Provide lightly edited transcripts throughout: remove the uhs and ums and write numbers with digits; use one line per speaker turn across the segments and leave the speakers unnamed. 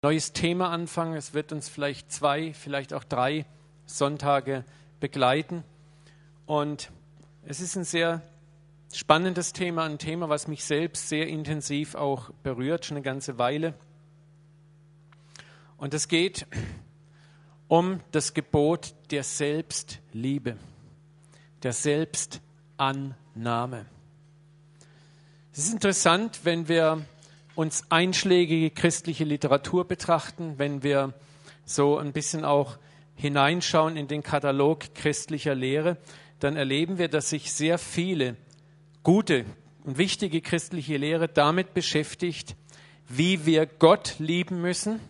neues Thema anfangen. Es wird uns vielleicht 2, vielleicht auch 3 Sonntage begleiten. Und es ist ein sehr spannendes Thema, ein Thema, was mich selbst sehr intensiv auch berührt, schon eine ganze Weile. Und es geht um das Gebot der Selbstliebe, der Selbstannahme. Es ist interessant, wenn wir uns einschlägige christliche Literatur betrachten, wenn wir so ein bisschen auch hineinschauen in den Katalog christlicher Lehre, dann erleben wir, dass sich sehr viele gute und wichtige christliche Lehre damit beschäftigt, wie wir Gott lieben müssen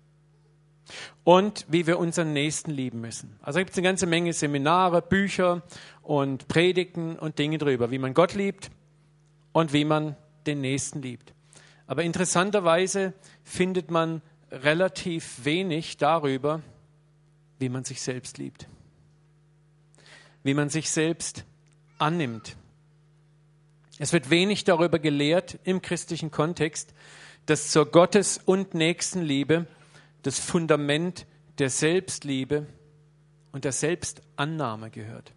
und wie wir unseren Nächsten lieben müssen. Also gibt es eine ganze Menge Seminare, Bücher und Predigten und Dinge drüber, wie man Gott liebt und wie man den Nächsten liebt. Aber interessanterweise findet man relativ wenig darüber, wie man sich selbst liebt, wie man sich selbst annimmt. Es wird wenig darüber gelehrt im christlichen Kontext, dass zur Gottes- und Nächstenliebe das Fundament der Selbstliebe und der Selbstannahme gehört.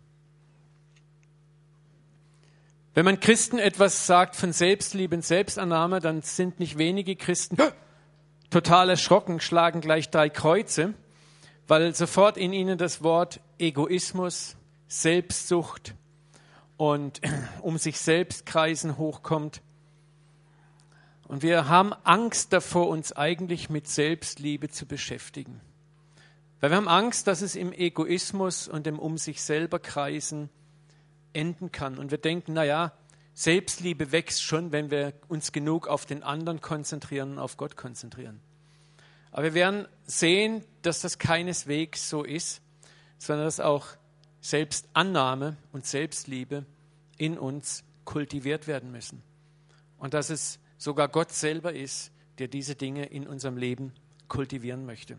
Wenn man Christen etwas sagt von Selbstliebe und Selbstannahme, dann sind nicht wenige Christen total erschrocken, schlagen gleich 3 Kreuze, weil sofort in ihnen das Wort Egoismus, Selbstsucht und um sich selbst kreisen hochkommt. Und wir haben Angst davor, uns eigentlich mit Selbstliebe zu beschäftigen. Weil wir haben Angst, dass es im Egoismus und im um sich selber kreisen enden kann. Und wir denken, naja, Selbstliebe wächst schon, wenn wir uns genug auf den anderen konzentrieren und auf Gott konzentrieren. Aber wir werden sehen, dass das keineswegs so ist, sondern dass auch Selbstannahme und Selbstliebe in uns kultiviert werden müssen. Und dass es sogar Gott selber ist, der diese Dinge in unserem Leben kultivieren möchte.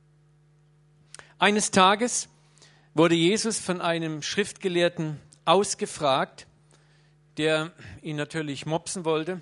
Eines Tages wurde Jesus von einem Schriftgelehrten ausgefragt, der ihn natürlich mopsen wollte,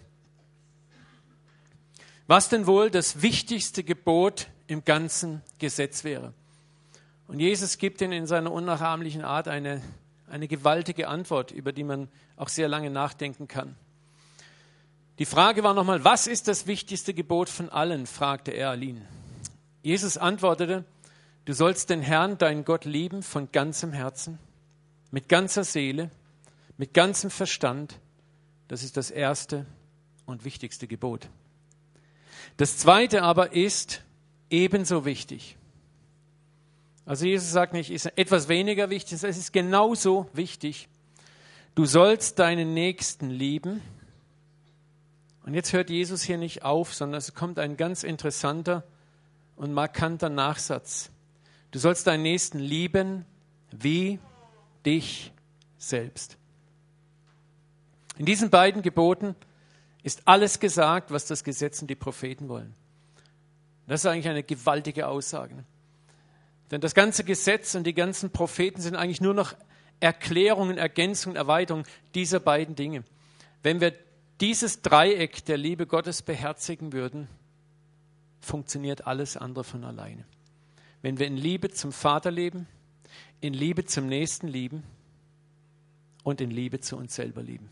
was denn wohl das wichtigste Gebot im ganzen Gesetz wäre. Und Jesus gibt ihn in seiner unnachahmlichen Art eine gewaltige Antwort, über die man auch sehr lange nachdenken kann. Die Frage war nochmal, was ist das wichtigste Gebot von allen, fragte er ihn. Jesus antwortete, du sollst den Herrn, deinen Gott, lieben von ganzem Herzen, mit ganzer Seele, mit ganzem Verstand. Das ist das erste und wichtigste Gebot. Das zweite aber ist ebenso wichtig. Also Jesus sagt nicht, ist etwas weniger wichtig, es ist genauso wichtig. Du sollst deinen Nächsten lieben. Und jetzt hört Jesus hier nicht auf, sondern es kommt ein ganz interessanter und markanter Nachsatz. Du sollst deinen Nächsten lieben wie dich selbst. In diesen beiden Geboten ist alles gesagt, was das Gesetz und die Propheten wollen. Das ist eigentlich eine gewaltige Aussage. Denn das ganze Gesetz und die ganzen Propheten sind eigentlich nur noch Erklärungen, Ergänzungen, Erweiterungen dieser beiden Dinge. Wenn wir dieses Dreieck der Liebe Gottes beherzigen würden, funktioniert alles andere von alleine. Wenn wir in Liebe zum Vater leben, in Liebe zum Nächsten lieben und in Liebe zu uns selber lieben.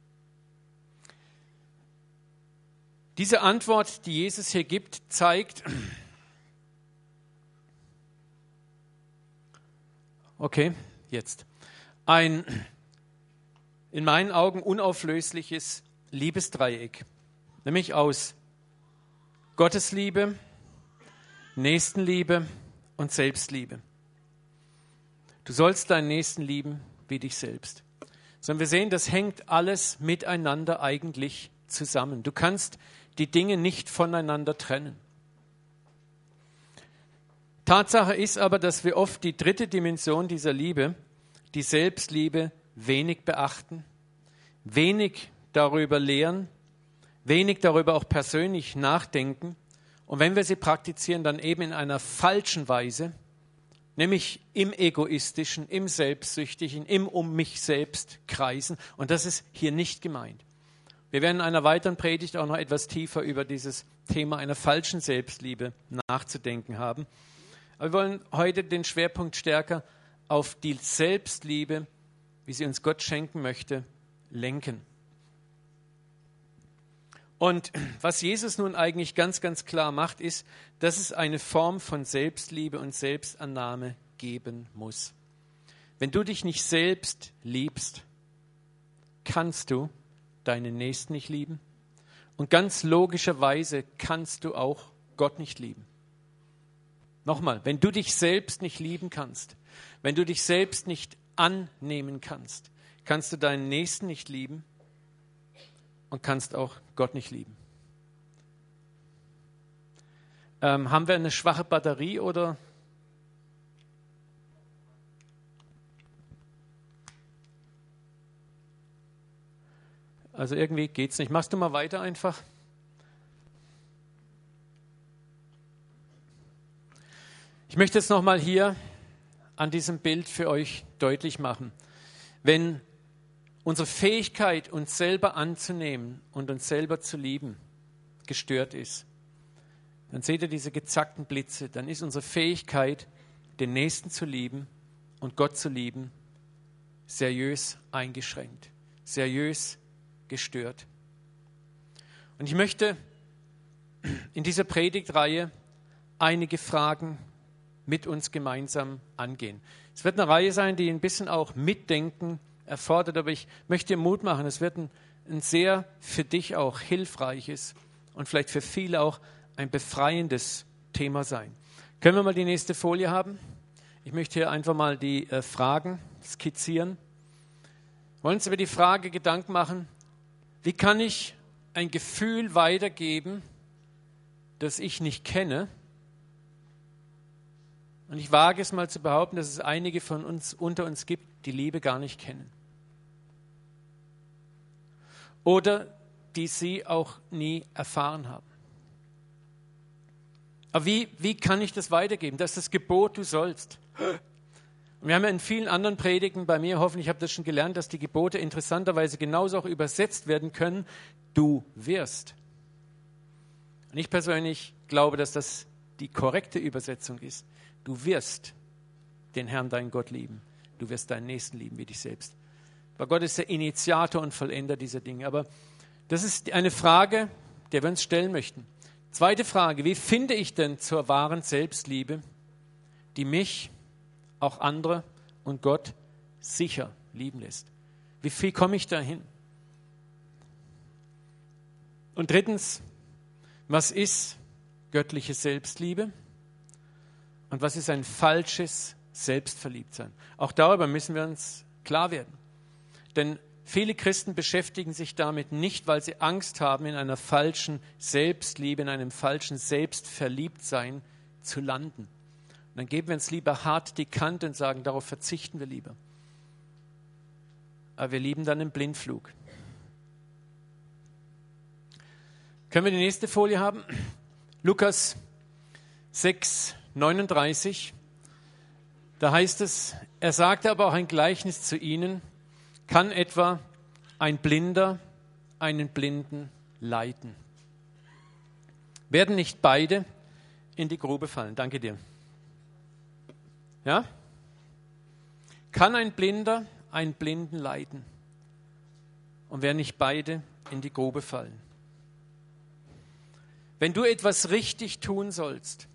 Diese Antwort, die Jesus hier gibt, zeigt, okay, jetzt, ein in meinen Augen unauflösliches Liebesdreieck, nämlich aus Gottesliebe, Nächstenliebe und Selbstliebe. Du sollst deinen Nächsten lieben wie dich selbst. Sondern wir sehen, das hängt alles miteinander eigentlich zusammen. Du kannst die Dinge nicht voneinander trennen. Tatsache ist aber, dass wir oft die dritte Dimension dieser Liebe, die Selbstliebe, wenig beachten, wenig darüber lehren, wenig darüber auch persönlich nachdenken. Und wenn wir sie praktizieren, dann eben in einer falschen Weise, nämlich im Egoistischen, im Selbstsüchtigen, im um mich selbst kreisen. Und das ist hier nicht gemeint. Wir werden in einer weiteren Predigt auch noch etwas tiefer über dieses Thema einer falschen Selbstliebe nachzudenken haben. Aber wir wollen heute den Schwerpunkt stärker auf die Selbstliebe, wie sie uns Gott schenken möchte, lenken. Und was Jesus nun eigentlich ganz, ganz klar macht, ist, dass es eine Form von Selbstliebe und Selbstannahme geben muss. Wenn du dich nicht selbst liebst, kannst du deinen Nächsten nicht lieben. Und ganz logischerweise kannst du auch Gott nicht lieben. Nochmal, wenn du dich selbst nicht lieben kannst, wenn du dich selbst nicht annehmen kannst, kannst du deinen Nächsten nicht lieben und kannst auch Gott nicht lieben. Haben wir eine schwache Batterie oder? Also irgendwie geht es nicht. Machst du mal weiter einfach? Ich möchte jetzt nochmal hier an diesem Bild für euch deutlich machen. Wenn unsere Fähigkeit, uns selber anzunehmen und uns selber zu lieben, gestört ist, dann seht ihr diese gezackten Blitze, dann ist unsere Fähigkeit, den Nächsten zu lieben und Gott zu lieben, seriös eingeschränkt, seriös gestört. Und ich möchte in dieser Predigtreihe einige Fragen mit uns gemeinsam angehen. Es wird eine Reihe sein, die ein bisschen auch Mitdenken erfordert, aber ich möchte dir Mut machen. Es wird ein sehr für dich auch hilfreiches und vielleicht für viele auch ein befreiendes Thema sein. Können wir mal die nächste Folie haben? Ich möchte hier einfach mal die Fragen skizzieren. Wir wollen uns über die Frage Gedanken machen, wie kann ich ein Gefühl weitergeben, das ich nicht kenne? Und ich wage es mal zu behaupten, dass es einige von uns unter uns gibt, die Liebe gar nicht kennen. Oder die sie auch nie erfahren haben. Aber wie kann ich das weitergeben? Das ist das Gebot, du sollst. Und wir haben ja in vielen anderen Predigten bei mir, hoffentlich habt ihr das schon gelernt, dass die Gebote interessanterweise genauso auch übersetzt werden können. Du wirst. Und ich persönlich glaube, dass das die korrekte Übersetzung ist. Du wirst den Herrn, deinen Gott lieben. Du wirst deinen Nächsten lieben wie dich selbst. Weil Gott ist der Initiator und Vollender dieser Dinge. Aber das ist eine Frage, der wir uns stellen möchten. Zweite Frage, wie finde ich denn zur wahren Selbstliebe, die mich, auch andere und Gott sicher lieben lässt? Wie viel komme ich dahin? Und drittens, was ist göttliche Selbstliebe? Und was ist ein falsches Selbstverliebtsein? Auch darüber müssen wir uns klar werden. Denn viele Christen beschäftigen sich damit nicht, weil sie Angst haben, in einer falschen Selbstliebe, in einem falschen Selbstverliebtsein zu landen. Und dann geben wir uns lieber hart die Kante und sagen, darauf verzichten wir lieber. Aber wir lieben dann im Blindflug. Können wir die nächste Folie haben? Lukas 6,39. Da heißt es, er sagte aber auch ein Gleichnis zu ihnen, kann etwa ein Blinder einen Blinden leiten? Werden nicht beide in die Grube fallen? Danke dir. Ja? Kann ein Blinder einen Blinden leiten? Und werden nicht beide in die Grube fallen? Wenn du etwas richtig tun sollst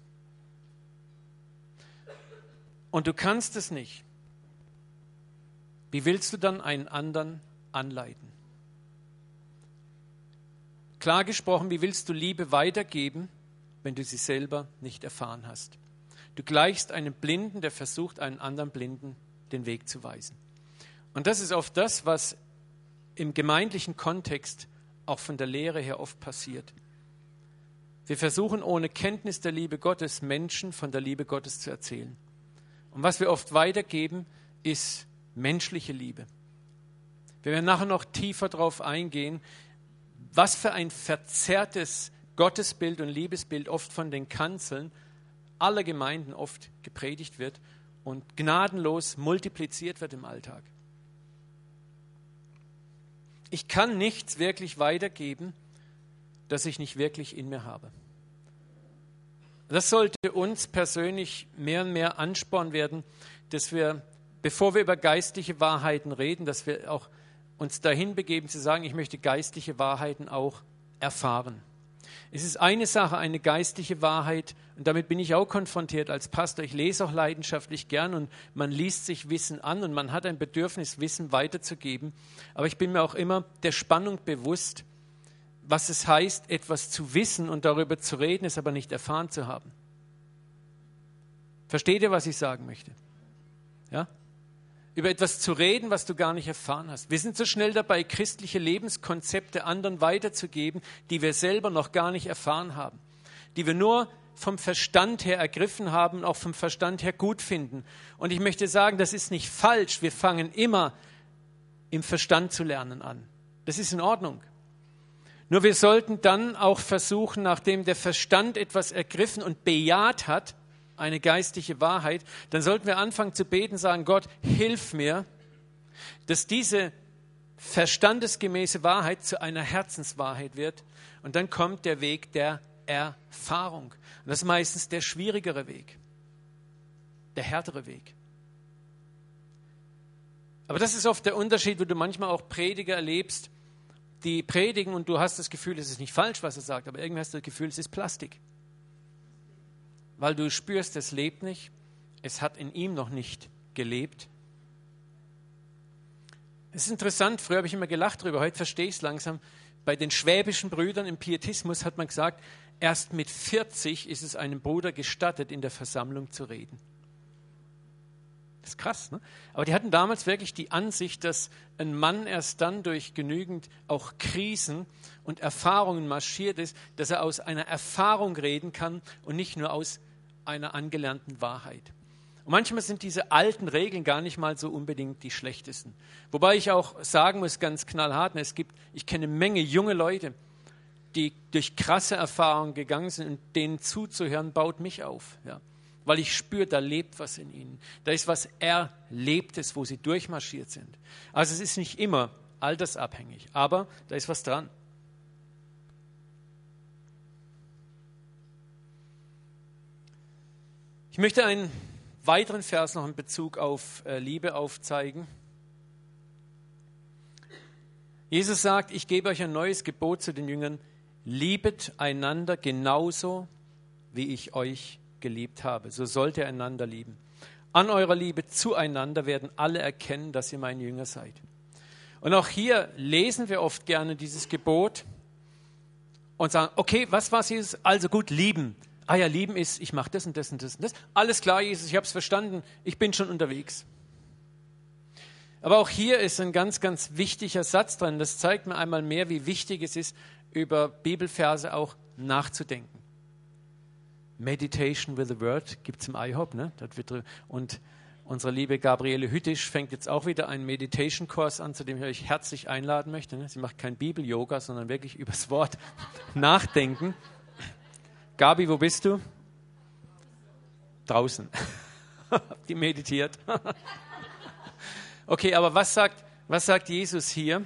und du kannst es nicht, wie willst du dann einen anderen anleiten? Klar gesprochen, wie willst du Liebe weitergeben, wenn du sie selber nicht erfahren hast? Du gleichst einem Blinden, der versucht, einen anderen Blinden den Weg zu weisen. Und das ist oft das, was im gemeindlichen Kontext auch von der Lehre her oft passiert. Wir versuchen ohne Kenntnis der Liebe Gottes Menschen von der Liebe Gottes zu erzählen. Und was wir oft weitergeben, ist menschliche Liebe. Wir werden nachher noch tiefer darauf eingehen, was für ein verzerrtes Gottesbild und Liebesbild oft von den Kanzeln aller Gemeinden oft gepredigt wird und gnadenlos multipliziert wird im Alltag. Ich kann nichts wirklich weitergeben, das ich nicht wirklich in mir habe. Das sollte uns persönlich mehr und mehr Ansporn werden, dass wir, bevor wir über geistliche Wahrheiten reden, dass wir auch uns dahin begeben zu sagen, ich möchte geistliche Wahrheiten auch erfahren. Es ist eine Sache, eine geistliche Wahrheit, und damit bin ich auch konfrontiert als Pastor. Ich lese auch leidenschaftlich gern und man liest sich Wissen an und man hat ein Bedürfnis, Wissen weiterzugeben. Aber ich bin mir auch immer der Spannung bewusst, was es heißt, etwas zu wissen und darüber zu reden, es aber nicht erfahren zu haben. Versteht ihr, was ich sagen möchte? Ja? Über etwas zu reden, was du gar nicht erfahren hast. Wir sind so schnell dabei, christliche Lebenskonzepte anderen weiterzugeben, die wir selber noch gar nicht erfahren haben, die wir nur vom Verstand her ergriffen haben und auch vom Verstand her gut finden. Und ich möchte sagen, das ist nicht falsch. Wir fangen immer im Verstand zu lernen an. Das ist in Ordnung. Nur wir sollten dann auch versuchen, nachdem der Verstand etwas ergriffen und bejaht hat, eine geistliche Wahrheit, dann sollten wir anfangen zu beten, sagen, Gott, hilf mir, dass diese verstandesgemäße Wahrheit zu einer Herzenswahrheit wird. Und dann kommt der Weg der Erfahrung. Und das ist meistens der schwierigere Weg, der härtere Weg. Aber das ist oft der Unterschied, wo du manchmal auch Prediger erlebst, die predigen und du hast das Gefühl, es ist nicht falsch, was er sagt, aber irgendwie hast du das Gefühl, es ist Plastik. Weil du spürst, es lebt nicht, es hat in ihm noch nicht gelebt. Es ist interessant, früher habe ich immer gelacht drüber, heute verstehe ich es langsam. Bei den schwäbischen Brüdern im Pietismus hat man gesagt, erst mit 40 ist es einem Bruder gestattet, in der Versammlung zu reden. Das ist krass, ne? Aber die hatten damals wirklich die Ansicht, dass ein Mann erst dann durch genügend auch Krisen und Erfahrungen marschiert ist, dass er aus einer Erfahrung reden kann und nicht nur aus einer angelernten Wahrheit. Und manchmal sind diese alten Regeln gar nicht mal so unbedingt die schlechtesten. Wobei ich auch sagen muss, ganz knallhart, ich kenne eine Menge junge Leute, die durch krasse Erfahrungen gegangen sind und denen zuzuhören, baut mich auf. Ja. Weil ich spüre, da lebt was in ihnen. Da ist was Erlebtes, wo sie durchmarschiert sind. Also es ist nicht immer altersabhängig, aber da ist was dran. Ich möchte einen weiteren Vers noch in Bezug auf Liebe aufzeigen. Jesus sagt, ich gebe euch ein neues Gebot zu den Jüngern, liebet einander genauso, wie ich euch geliebt habe. So sollt ihr einander lieben. An eurer Liebe zueinander werden alle erkennen, dass ihr meine Jünger seid. Und auch hier lesen wir oft gerne dieses Gebot und sagen, okay, was war Jesus? Also gut, lieben. Ah ja, lieben ist, ich mache das und das und das und das. Alles klar, Jesus, ich habe es verstanden, ich bin schon unterwegs. Aber auch hier ist ein ganz, ganz wichtiger Satz drin. Das zeigt mir einmal mehr, wie wichtig es ist, über Bibelverse auch nachzudenken. Meditation with the Word gibt es im IHOP, ne? Und unsere liebe Gabriele Hüttisch fängt jetzt auch wieder einen Meditation-Kurs an, zu dem ich euch herzlich einladen möchte. Ne? Sie macht kein Bibel-Yoga, sondern wirklich übers Wort nachdenken. Gabi, wo bist du? Draußen. Die meditiert. Okay, aber was sagt Jesus hier?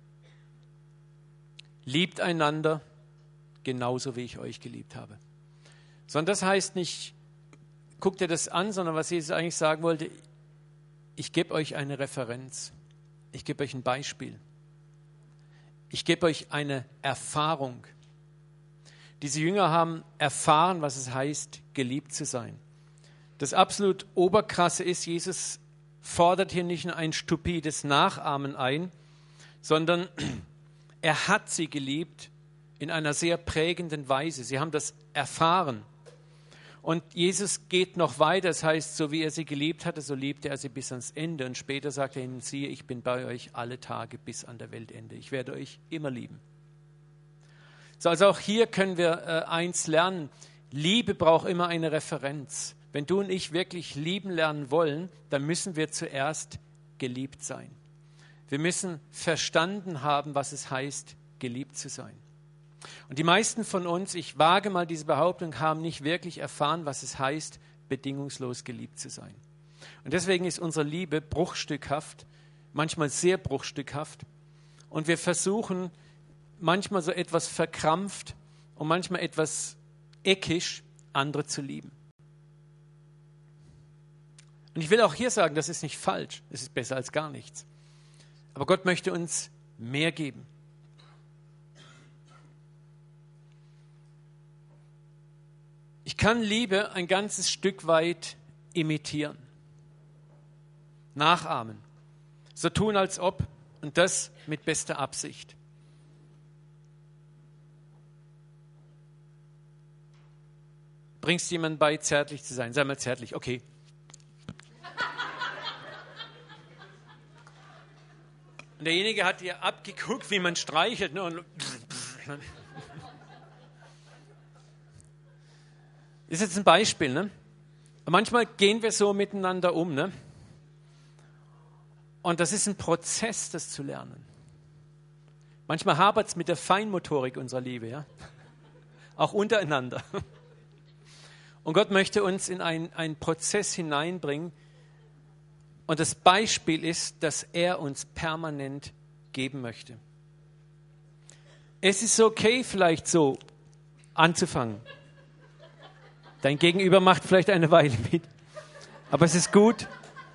Liebt einander genauso, wie ich euch geliebt habe. Sondern das heißt nicht, guckt ihr das an, sondern was Jesus eigentlich sagen wollte, ich gebe euch eine Referenz. Ich gebe euch ein Beispiel. Ich gebe euch eine Erfahrung. Diese Jünger haben erfahren, was es heißt, geliebt zu sein. Das absolut Oberkrasse ist, Jesus fordert hier nicht nur ein stupides Nachahmen ein, sondern er hat sie geliebt in einer sehr prägenden Weise. Sie haben das erfahren. Und Jesus geht noch weiter, das heißt, so wie er sie geliebt hatte, so liebte er sie bis ans Ende. Und später sagt er ihnen, siehe, ich bin bei euch alle Tage bis an der Weltende. Ich werde euch immer lieben. So, also auch hier können wir eins lernen. Liebe braucht immer eine Referenz. Wenn du und ich wirklich lieben lernen wollen, dann müssen wir zuerst geliebt sein. Wir müssen verstanden haben, was es heißt, geliebt zu sein. Und die meisten von uns, ich wage mal diese Behauptung, haben nicht wirklich erfahren, was es heißt, bedingungslos geliebt zu sein. Und deswegen ist unsere Liebe bruchstückhaft, manchmal sehr bruchstückhaft. und wir versuchen manchmal so etwas verkrampft und manchmal etwas eckisch andere zu lieben. Und ich will auch hier sagen, das ist nicht falsch, es ist besser als gar nichts. Aber Gott möchte uns mehr geben. Ich kann Liebe ein ganzes Stück weit imitieren, nachahmen, so tun als ob und das mit bester Absicht. Bringst jemandem bei, zärtlich zu sein, sei mal zärtlich, okay. Und derjenige hat dir abgeguckt, wie man streichelt. Ne? Und das ist jetzt ein Beispiel. Ne? Manchmal gehen wir so miteinander um. Ne? Und das ist ein Prozess, das zu lernen. Manchmal hapert es mit der Feinmotorik unserer Liebe. Ja? Auch untereinander. Und Gott möchte uns in einen Prozess hineinbringen. Und das Beispiel ist, dass er uns permanent geben möchte. Es ist okay, vielleicht so anzufangen. Dein Gegenüber macht vielleicht eine Weile mit. Aber es ist gut,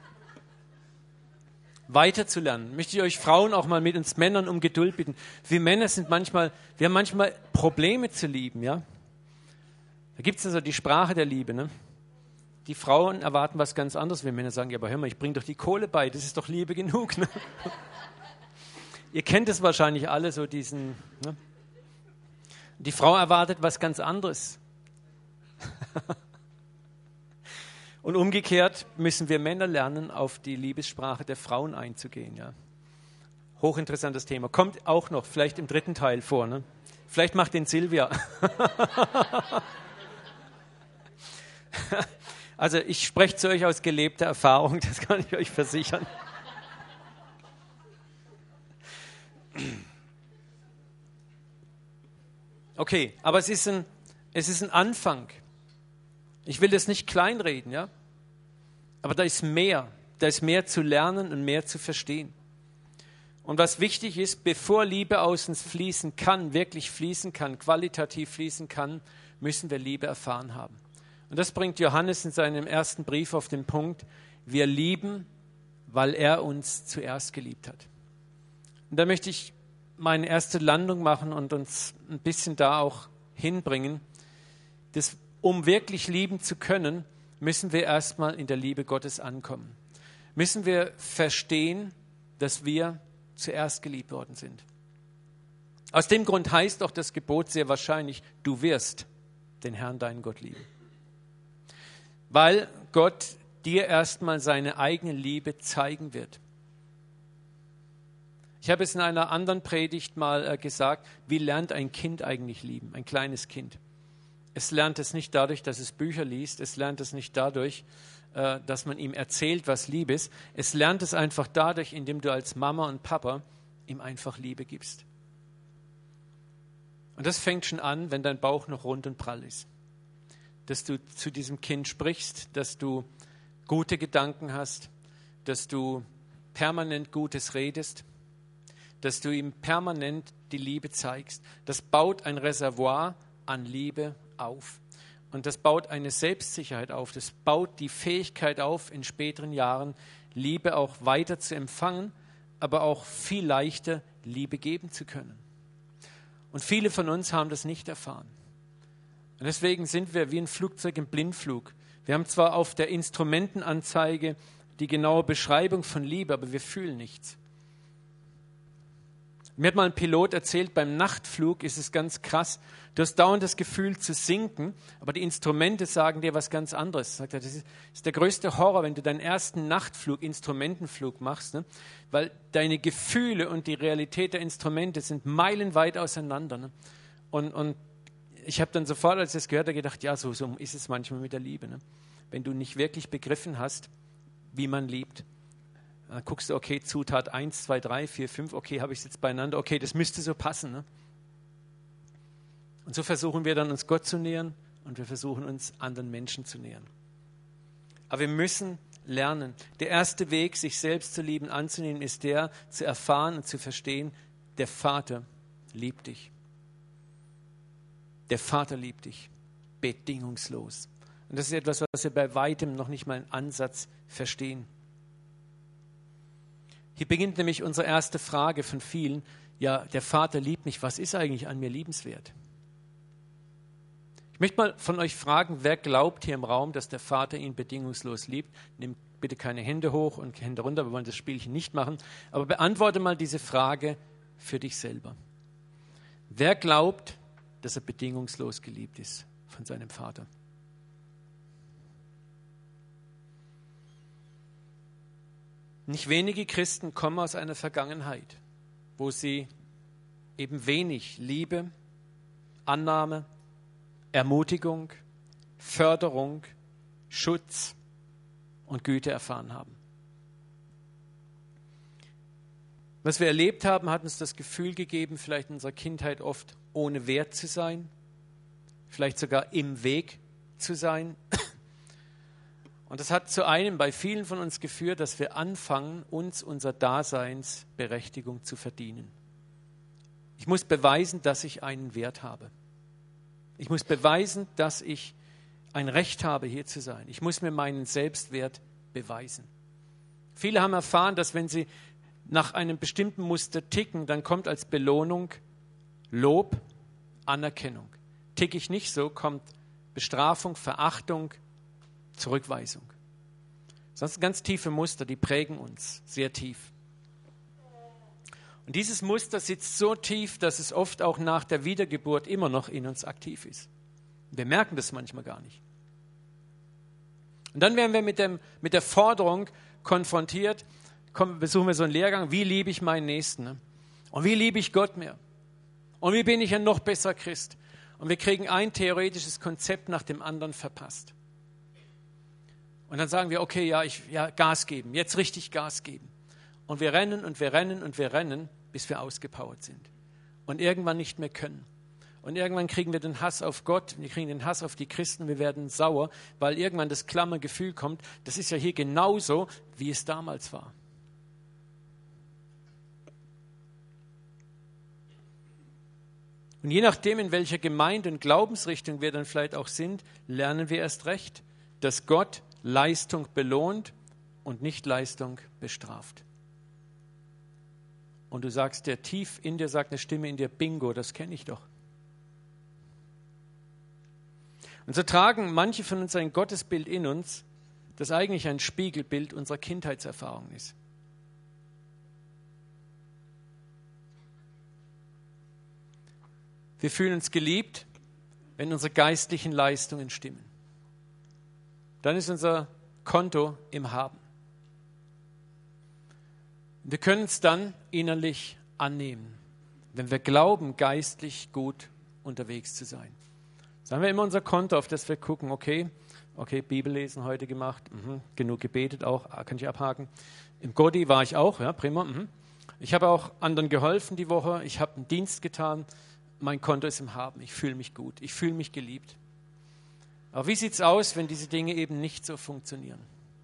weiterzulernen. Möchte ich euch Frauen auch mal mit uns Männern um Geduld bitten. Wir Männer wir haben manchmal Probleme zu lieben, ja. Da gibt es also die Sprache der Liebe, ne? Die Frauen erwarten was ganz anderes. Wir Männer sagen, ja, aber hör mal, ich bringe doch die Kohle bei, das ist doch Liebe genug. Ne? Ihr kennt es wahrscheinlich alle, so diesen... Ne? Die Frau erwartet was ganz anderes. Und umgekehrt müssen wir Männer lernen, auf die Liebessprache der Frauen einzugehen. Ja? Hochinteressantes Thema. Kommt auch noch, vielleicht im 3. Teil vor. Ne? Vielleicht macht den Silvia. Also ich spreche zu euch aus gelebter Erfahrung, das kann ich euch versichern. Okay, aber es ist ein Anfang. Ich will das nicht kleinreden, ja? Aber da ist mehr zu lernen und mehr zu verstehen. Und was wichtig ist, bevor Liebe aus uns fließen kann, wirklich fließen kann, qualitativ fließen kann, müssen wir Liebe erfahren haben. Und das bringt Johannes in seinem ersten Brief auf den Punkt, wir lieben, weil er uns zuerst geliebt hat. Und da möchte ich meine erste Landung machen und uns ein bisschen da auch hinbringen. Um wirklich lieben zu können, müssen wir erstmal in der Liebe Gottes ankommen. Müssen wir verstehen, dass wir zuerst geliebt worden sind. Aus dem Grund heißt auch das Gebot sehr wahrscheinlich, du wirst den Herrn, deinen Gott lieben. Weil Gott dir erstmal seine eigene Liebe zeigen wird. Ich habe es in einer anderen Predigt mal gesagt, wie lernt ein Kind eigentlich lieben, ein kleines Kind? Es lernt es nicht dadurch, dass es Bücher liest, es lernt es nicht dadurch, dass man ihm erzählt, was Liebe ist. Es lernt es einfach dadurch, indem du als Mama und Papa ihm einfach Liebe gibst. Und das fängt schon an, wenn dein Bauch noch rund und prall ist. Dass du zu diesem Kind sprichst, dass du gute Gedanken hast, dass du permanent Gutes redest, dass du ihm permanent die Liebe zeigst. Das baut ein Reservoir an Liebe auf. Und das baut eine Selbstsicherheit auf. Das baut die Fähigkeit auf, in späteren Jahren Liebe auch weiter zu empfangen, aber auch viel leichter Liebe geben zu können. Und viele von uns haben das nicht erfahren. Und deswegen sind wir wie ein Flugzeug im Blindflug. Wir haben zwar auf der Instrumentenanzeige die genaue Beschreibung von Liebe, aber wir fühlen nichts. Mir hat mal ein Pilot erzählt, beim Nachtflug ist es ganz krass. Du hast dauernd das Gefühl zu sinken, aber die Instrumente sagen dir was ganz anderes. Sagt er, das ist der größte Horror, wenn du deinen ersten Nachtflug, Instrumentenflug machst, ne? Weil deine Gefühle und die Realität der Instrumente sind meilenweit auseinander. Ne? Und ich habe dann sofort, als ich das gehört habe, gedacht, ja, so ist es manchmal mit der Liebe. Ne? Wenn du nicht wirklich begriffen hast, wie man liebt. Dann guckst du, okay, Zutat 1, 2, 3, 4, 5, okay, habe ich es jetzt beieinander, okay, das müsste so passen. Ne? Und so versuchen wir dann, uns Gott zu nähern und wir versuchen, uns anderen Menschen zu nähern. Aber wir müssen lernen. Der erste Weg, sich selbst zu lieben, anzunehmen, ist der, zu erfahren und zu verstehen, der Vater liebt dich. Der Vater liebt dich bedingungslos. Und das ist etwas, was wir bei weitem noch nicht mal einen Ansatz verstehen. Hier beginnt nämlich unsere erste Frage von vielen. Ja, der Vater liebt mich. Was ist eigentlich an mir liebenswert? Ich möchte mal von euch fragen, wer glaubt hier im Raum, dass der Vater ihn bedingungslos liebt? Nehmt bitte keine Hände hoch und Hände runter, wir wollen das Spielchen nicht machen. Aber beantworte mal diese Frage für dich selber. Wer glaubt, dass er bedingungslos geliebt ist von seinem Vater? Nicht wenige Christen kommen aus einer Vergangenheit, wo sie eben wenig Liebe, Annahme, Ermutigung, Förderung, Schutz und Güte erfahren haben. Was wir erlebt haben, hat uns das Gefühl gegeben, vielleicht in unserer Kindheit oft ohne Wert zu sein, vielleicht sogar im Weg zu sein. Und das hat zu einem bei vielen von uns geführt, dass wir anfangen, uns unserer Daseinsberechtigung zu verdienen. Ich muss beweisen, dass ich einen Wert habe. Ich muss beweisen, dass ich ein Recht habe, hier zu sein. Ich muss mir meinen Selbstwert beweisen. Viele haben erfahren, dass wenn sie nach einem bestimmten Muster ticken, dann kommt als Belohnung Lob, Anerkennung. Ticke ich nicht so, kommt Bestrafung, Verachtung, Zurückweisung. Das sind ganz tiefe Muster, die prägen uns sehr tief. Und dieses Muster sitzt so tief, dass es oft auch nach der Wiedergeburt immer noch in uns aktiv ist. Wir merken das manchmal gar nicht. Und dann werden wir mit der Forderung konfrontiert, besuchen wir so einen Lehrgang, wie liebe ich meinen Nächsten? Ne? Und wie liebe ich Gott mehr? Und wie bin ich ein noch besserer Christ? Und wir kriegen ein theoretisches Konzept nach dem anderen verpasst. Und dann sagen wir, okay, Gas geben, jetzt richtig Gas geben. Und wir rennen und wir rennen und wir rennen, bis wir ausgepowert sind. Und irgendwann nicht mehr können. Und irgendwann kriegen wir den Hass auf Gott, wir kriegen den Hass auf die Christen, wir werden sauer, weil irgendwann das klamme Gefühl kommt, das ist ja hier genauso, wie es damals war. Und je nachdem, in welcher Gemeinde und Glaubensrichtung wir dann vielleicht auch sind, lernen wir erst recht, dass Gott Leistung belohnt und nicht Leistung bestraft. Und du sagst, der tief in dir sagt eine Stimme in dir, Bingo, das kenne ich doch. Und so tragen manche von uns ein Gottesbild in uns, das eigentlich ein Spiegelbild unserer Kindheitserfahrung ist. Wir fühlen uns geliebt, wenn unsere geistlichen Leistungen stimmen. Dann ist unser Konto im Haben. Wir können es dann innerlich annehmen, wenn wir glauben, geistlich gut unterwegs zu sein. Dann haben wir immer unser Konto, auf das wir gucken, okay, Bibellesen heute gemacht, genug gebetet auch, kann ich abhaken. Im Godi war ich auch, ja, prima. Ich habe auch anderen geholfen die Woche, ich habe einen Dienst getan, mein Konto ist im Haben, ich fühle mich gut, ich fühle mich geliebt. Aber wie sieht es aus, wenn diese Dinge eben nicht so funktionieren?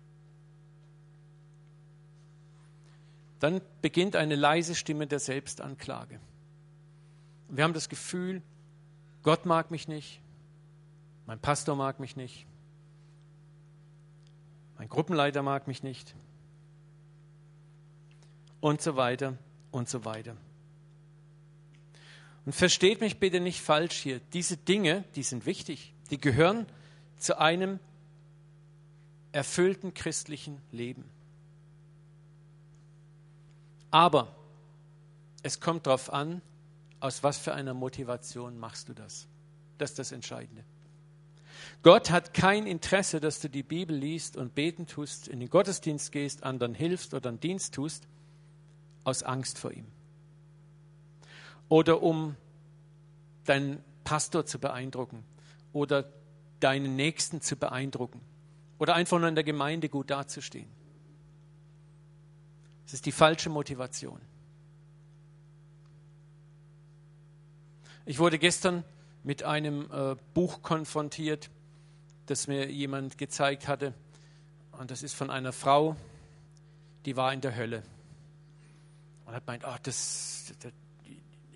Dann beginnt eine leise Stimme der Selbstanklage. Wir haben das Gefühl, Gott mag mich nicht, mein Pastor mag mich nicht, mein Gruppenleiter mag mich nicht und so weiter und so weiter. Und versteht mich bitte nicht falsch hier, diese Dinge, die sind wichtig, die gehören zu einem erfüllten christlichen Leben. Aber es kommt darauf an, aus was für einer Motivation machst du das. Das ist das Entscheidende. Gott hat kein Interesse, dass du die Bibel liest und beten tust, in den Gottesdienst gehst, anderen hilfst oder einen Dienst tust, aus Angst vor ihm. Oder um deinen Pastor zu beeindrucken oder deinen Nächsten zu beeindrucken oder einfach nur in der Gemeinde gut dazustehen. Das ist die falsche Motivation. Ich wurde gestern mit einem Buch konfrontiert, das mir jemand gezeigt hatte. Und das ist von einer Frau, die war in der Hölle. Und hat meint,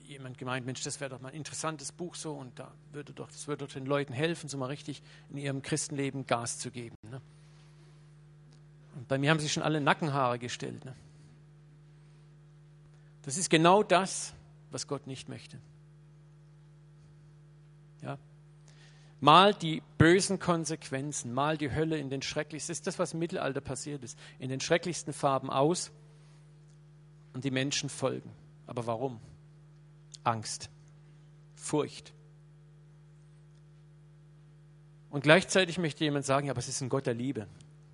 jemand gemeint, Mensch, das wäre doch mal ein interessantes Buch so und das würde doch den Leuten helfen, so mal richtig in ihrem Christenleben Gas zu geben. Ne? Und bei mir haben sich schon alle Nackenhaare gestellt. Ne? Das ist genau das, was Gott nicht möchte. Ja? Mal die bösen Konsequenzen, mal die Hölle in den schrecklichsten, das ist das, was im Mittelalter passiert ist, in den schrecklichsten Farben aus und die Menschen folgen. Aber warum? Angst, Furcht. Und gleichzeitig möchte jemand sagen, ja, aber es ist ein Gott der Liebe.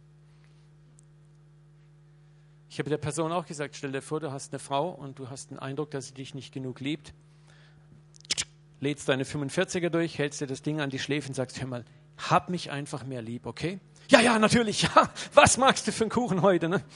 Ich habe der Person auch gesagt, stell dir vor, du hast eine Frau und du hast den Eindruck, dass sie dich nicht genug liebt. Lädst deine 45er durch, hältst dir das Ding an die Schläfe und sagst, hör mal, hab mich einfach mehr lieb, okay? Ja, ja, natürlich, ja. Was magst du für einen Kuchen heute, ne?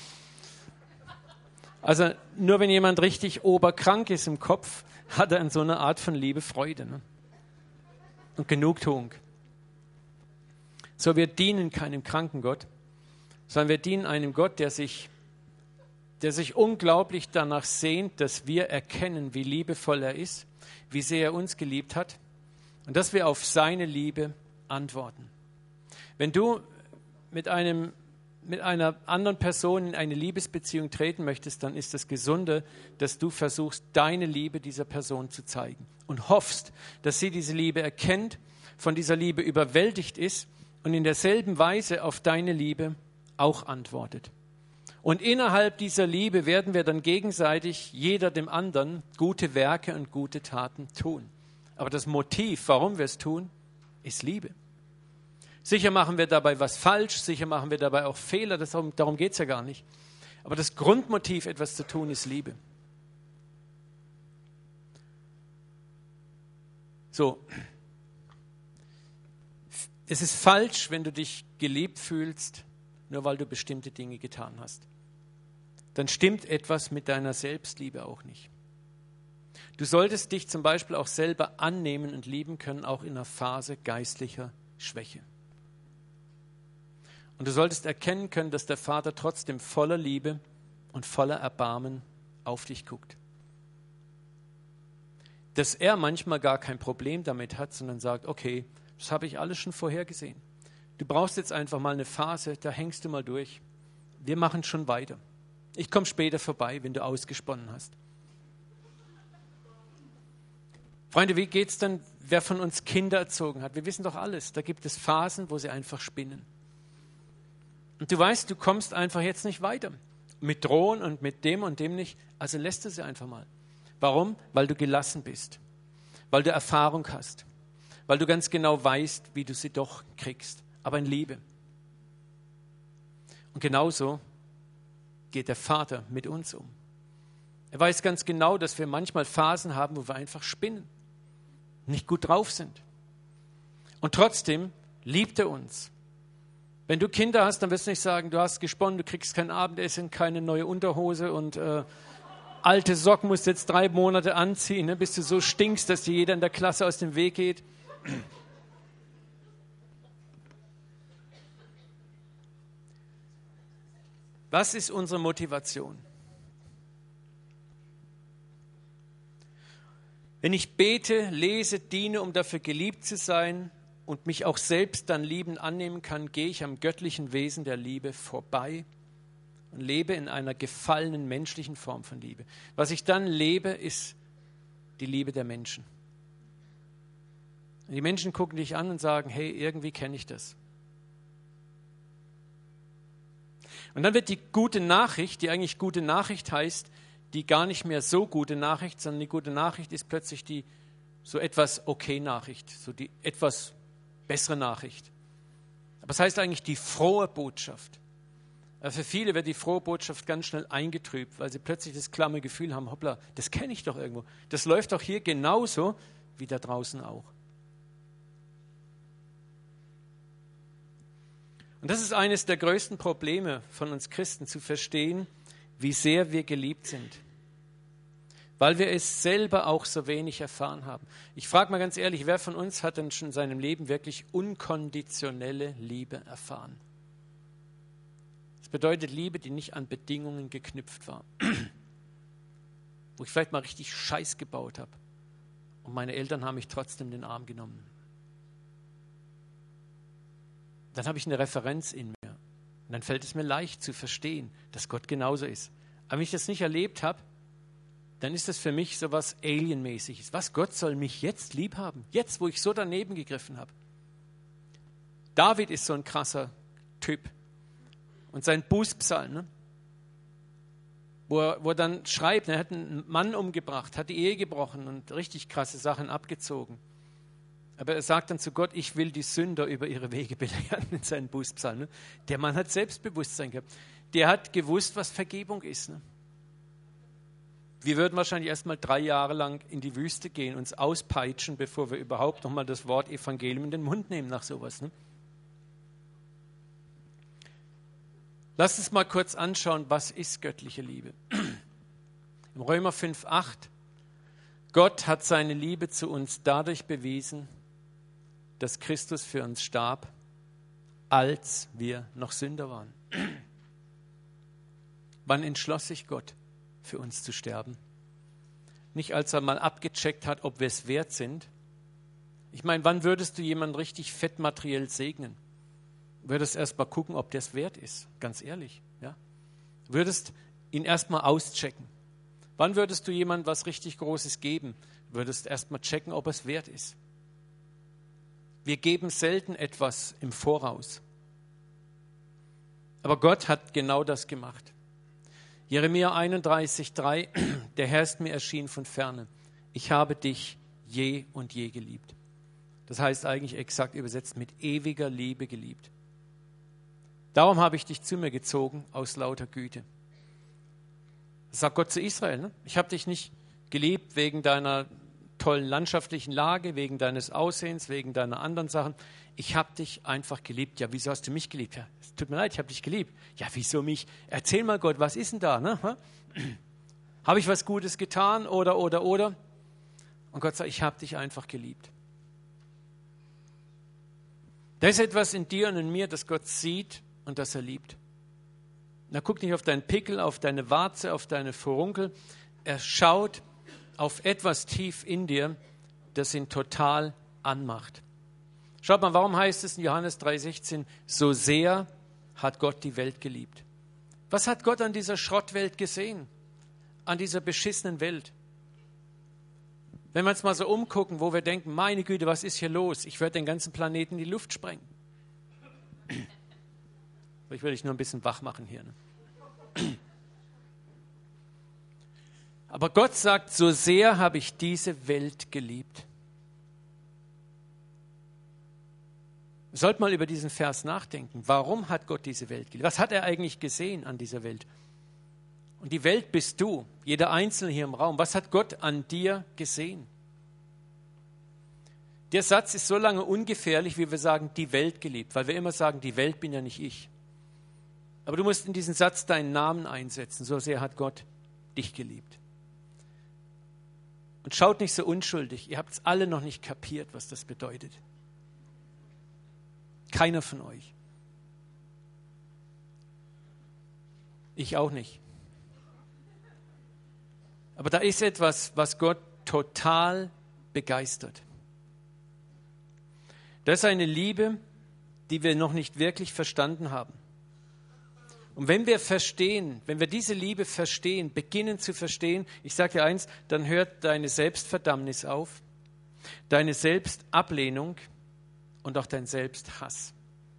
Also nur wenn jemand richtig oberkrank ist im Kopf, hat er an so einer Art von Liebe Freude, ne? Und Genugtuung. So, wir dienen keinem kranken Gott, sondern wir dienen einem Gott, der sich unglaublich danach sehnt, dass wir erkennen, wie liebevoll er ist, wie sehr er uns geliebt hat und dass wir auf seine Liebe antworten. Wenn du mit einer anderen Person in eine Liebesbeziehung treten möchtest, dann ist das Gesunde, dass du versuchst, deine Liebe dieser Person zu zeigen und hoffst, dass sie diese Liebe erkennt, von dieser Liebe überwältigt ist und in derselben Weise auf deine Liebe auch antwortet. Und innerhalb dieser Liebe werden wir dann gegenseitig, jeder dem anderen, gute Werke und gute Taten tun. Aber das Motiv, warum wir es tun, ist Liebe. Sicher machen wir dabei was falsch, sicher machen wir dabei auch Fehler, darum geht es ja gar nicht. Aber das Grundmotiv, etwas zu tun, ist Liebe. So, es ist falsch, wenn du dich geliebt fühlst, nur weil du bestimmte Dinge getan hast. Dann stimmt etwas mit deiner Selbstliebe auch nicht. Du solltest dich zum Beispiel auch selber annehmen und lieben können, auch in einer Phase geistlicher Schwäche. Und du solltest erkennen können, dass der Vater trotzdem voller Liebe und voller Erbarmen auf dich guckt. Dass er manchmal gar kein Problem damit hat, sondern sagt, okay, das habe ich alles schon vorhergesehen. Du brauchst jetzt einfach mal eine Phase, da hängst du mal durch. Wir machen schon weiter. Ich komme später vorbei, wenn du ausgesponnen hast. Freunde, wie geht's dann, wer von uns Kinder erzogen hat? Wir wissen doch alles. Da gibt es Phasen, wo sie einfach spinnen. Und du weißt, du kommst einfach jetzt nicht weiter. Mit Drohen und mit dem und dem nicht. Also lässt du sie einfach mal. Warum? Weil du gelassen bist. Weil du Erfahrung hast. Weil du ganz genau weißt, wie du sie doch kriegst. Aber in Liebe. Und genauso geht der Vater mit uns um. Er weiß ganz genau, dass wir manchmal Phasen haben, wo wir einfach spinnen, nicht gut drauf sind. Und trotzdem liebt er uns. Wenn du Kinder hast, dann wirst du nicht sagen, du hast gesponnen, du kriegst kein Abendessen, keine neue Unterhose und alte Socken musst du jetzt 3 Monate anziehen, ne, bis du so stinkst, dass dir jeder in der Klasse aus dem Weg geht. Was ist unsere Motivation? Wenn ich bete, lese, diene, um dafür geliebt zu sein und mich auch selbst dann liebend annehmen kann, gehe ich am göttlichen Wesen der Liebe vorbei und lebe in einer gefallenen menschlichen Form von Liebe. Was ich dann lebe, ist die Liebe der Menschen. Und die Menschen gucken dich an und sagen, hey, irgendwie kenne ich das. Und dann wird die gute Nachricht, die eigentlich gute Nachricht heißt, die gar nicht mehr so gute Nachricht, sondern die gute Nachricht ist plötzlich die so etwas Okay-Nachricht, so die etwas bessere Nachricht. Aber es heißt eigentlich die frohe Botschaft. Aber für viele wird die frohe Botschaft ganz schnell eingetrübt, weil sie plötzlich das klamme Gefühl haben, hoppla, das kenne ich doch irgendwo. Das läuft doch hier genauso wie da draußen auch. Und das ist eines der größten Probleme von uns Christen, zu verstehen, wie sehr wir geliebt sind. Weil wir es selber auch so wenig erfahren haben. Ich frage mal ganz ehrlich, wer von uns hat denn schon in seinem Leben wirklich unkonditionelle Liebe erfahren? Das bedeutet Liebe, die nicht an Bedingungen geknüpft war. Wo ich vielleicht mal richtig Scheiß gebaut habe. Und meine Eltern haben mich trotzdem in den Arm genommen. Dann habe ich eine Referenz in mir. Und dann fällt es mir leicht zu verstehen, dass Gott genauso ist. Aber wenn ich das nicht erlebt habe, dann ist das für mich so was Alienmäßiges. Was, Gott soll mich jetzt lieb haben? Jetzt, wo ich so daneben gegriffen habe. David ist so ein krasser Typ. Und sein Bußpsalm, ne? wo er dann schreibt, er hat einen Mann umgebracht, hat die Ehe gebrochen und richtig krasse Sachen abgezogen. Aber er sagt dann zu Gott, ich will die Sünder über ihre Wege belehren in seinen Bußpsalm. Ne? Der Mann hat Selbstbewusstsein gehabt. Der hat gewusst, was Vergebung ist. Ne? Wir würden wahrscheinlich erst mal 3 Jahre lang in die Wüste gehen, uns auspeitschen, bevor wir überhaupt noch mal das Wort Evangelium in den Mund nehmen nach sowas. Ne? Lass uns mal kurz anschauen, was ist göttliche Liebe. Im Römer 5,8: Gott hat seine Liebe zu uns dadurch bewiesen, dass Christus für uns starb, als wir noch Sünder waren. Wann entschloss sich Gott, für uns zu sterben? Nicht, als er mal abgecheckt hat, ob wir es wert sind. Ich meine, wann würdest du jemanden richtig fett materiell segnen? Würdest erst mal gucken, ob der es wert ist, ganz ehrlich. Ja? Würdest ihn erst mal auschecken. Wann würdest du jemandem was richtig Großes geben? Würdest erst mal checken, ob es wert ist. Wir geben selten etwas im Voraus. Aber Gott hat genau das gemacht. Jeremia 31,3: Der Herr ist mir erschienen von ferne. Ich habe dich je und je geliebt. Das heißt eigentlich exakt übersetzt mit ewiger Liebe geliebt. Darum habe ich dich zu mir gezogen aus lauter Güte. Das sagt Gott zu Israel. Ne? Ich habe dich nicht geliebt wegen deiner tollen landschaftlichen Lage, wegen deines Aussehens, wegen deiner anderen Sachen. Ich habe dich einfach geliebt. Ja, wieso hast du mich geliebt? Ja, es tut mir leid, ich habe dich geliebt. Ja, wieso mich? Erzähl mal Gott, was ist denn da? Ne? Habe ich was Gutes getan oder? Und Gott sagt, ich habe dich einfach geliebt. Da ist etwas in dir und in mir, das Gott sieht und das er liebt. Er guckt nicht auf deinen Pickel, auf deine Warze, auf deine Furunkel. Er schaut auf etwas tief in dir, das ihn total anmacht. Schaut mal, warum heißt es in Johannes 3,16, so sehr hat Gott die Welt geliebt. Was hat Gott an dieser Schrottwelt gesehen? An dieser beschissenen Welt? Wenn wir uns mal so umgucken, wo wir denken, meine Güte, was ist hier los? Ich werde den ganzen Planeten in die Luft sprengen. Ich will dich nur ein bisschen wach machen hier. Ne? Aber Gott sagt, so sehr habe ich diese Welt geliebt. Wir sollten mal über diesen Vers nachdenken. Warum hat Gott diese Welt geliebt? Was hat er eigentlich gesehen an dieser Welt? Und die Welt bist du, jeder Einzelne hier im Raum. Was hat Gott an dir gesehen? Der Satz ist so lange ungefährlich, wie wir sagen, die Welt geliebt, weil wir immer sagen, die Welt bin ja nicht ich. Aber du musst in diesen Satz deinen Namen einsetzen, so sehr hat Gott dich geliebt. Und schaut nicht so unschuldig, ihr habt es alle noch nicht kapiert, was das bedeutet. Keiner von euch. Ich auch nicht. Aber da ist etwas, was Gott total begeistert. Das ist eine Liebe, die wir noch nicht wirklich verstanden haben. Und wenn wir verstehen, wenn wir diese Liebe verstehen, beginnen zu verstehen, ich sage dir eins, dann hört deine Selbstverdammnis auf, deine Selbstablehnung und auch dein Selbsthass.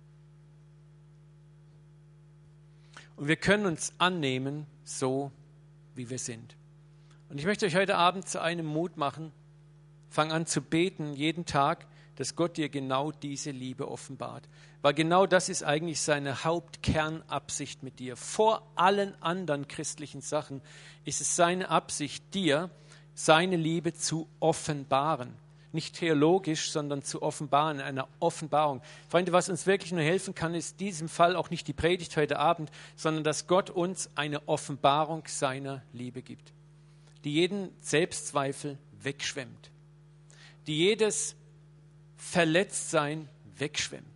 Und wir können uns annehmen, so wie wir sind. Und ich möchte euch heute Abend zu einem Mut machen. Fang an zu beten, jeden Tag, dass Gott dir genau diese Liebe offenbart. Weil genau das ist eigentlich seine Hauptkernabsicht mit dir. Vor allen anderen christlichen Sachen ist es seine Absicht, dir seine Liebe zu offenbaren. Nicht theologisch, sondern zu offenbaren, einer Offenbarung. Freunde, was uns wirklich nur helfen kann, ist in diesem Fall auch nicht die Predigt heute Abend, sondern dass Gott uns eine Offenbarung seiner Liebe gibt, die jeden Selbstzweifel wegschwemmt, die jedes Verletztsein wegschwemmt.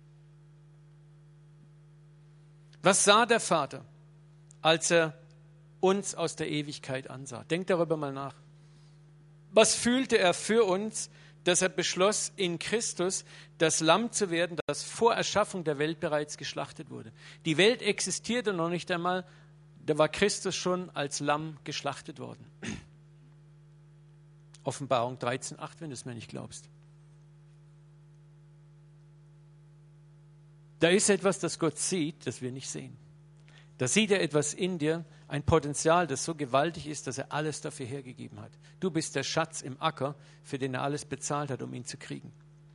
Was sah der Vater, als er uns aus der Ewigkeit ansah. Denkt darüber mal nach. Was fühlte er für uns, dass er beschloss, in Christus das Lamm zu werden, das vor Erschaffung der Welt bereits geschlachtet wurde? Die Welt existierte noch nicht einmal, da war Christus schon als Lamm geschlachtet worden. Offenbarung 13,8, wenn du es mir nicht glaubst. Da ist etwas, das Gott sieht, das wir nicht sehen. Da sieht er etwas in dir, ein Potenzial, das so gewaltig ist, dass er alles dafür hergegeben hat. Du bist der Schatz im Acker, für den er alles bezahlt hat, um ihn zu kriegen.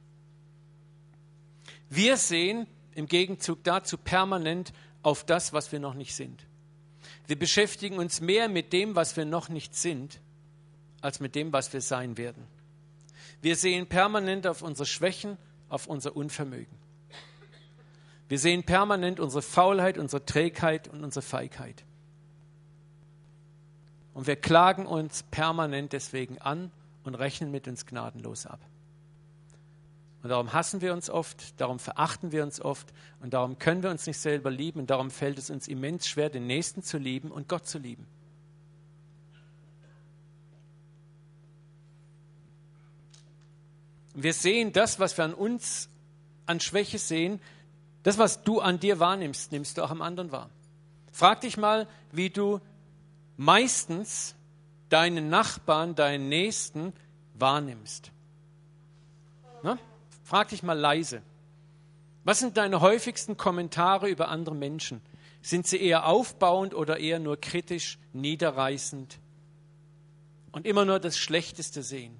Wir sehen im Gegenzug dazu permanent auf das, was wir noch nicht sind. Wir beschäftigen uns mehr mit dem, was wir noch nicht sind, als mit dem, was wir sein werden. Wir sehen permanent auf unsere Schwächen, auf unser Unvermögen. Wir sehen permanent unsere Faulheit, unsere Trägheit und unsere Feigheit. Und wir klagen uns permanent deswegen an und rechnen mit uns gnadenlos ab. Und darum hassen wir uns oft, darum verachten wir uns oft und darum können wir uns nicht selber lieben und darum fällt es uns immens schwer, den Nächsten zu lieben und Gott zu lieben. Und wir sehen das, was wir an uns an Schwäche sehen, das, was du an dir wahrnimmst, nimmst du auch am anderen wahr. Frag dich mal, wie du meistens deinen Nachbarn, deinen Nächsten wahrnimmst. Na? Frag dich mal leise. Was sind deine häufigsten Kommentare über andere Menschen? Sind sie eher aufbauend oder eher nur kritisch, niederreißend und immer nur das Schlechteste sehen?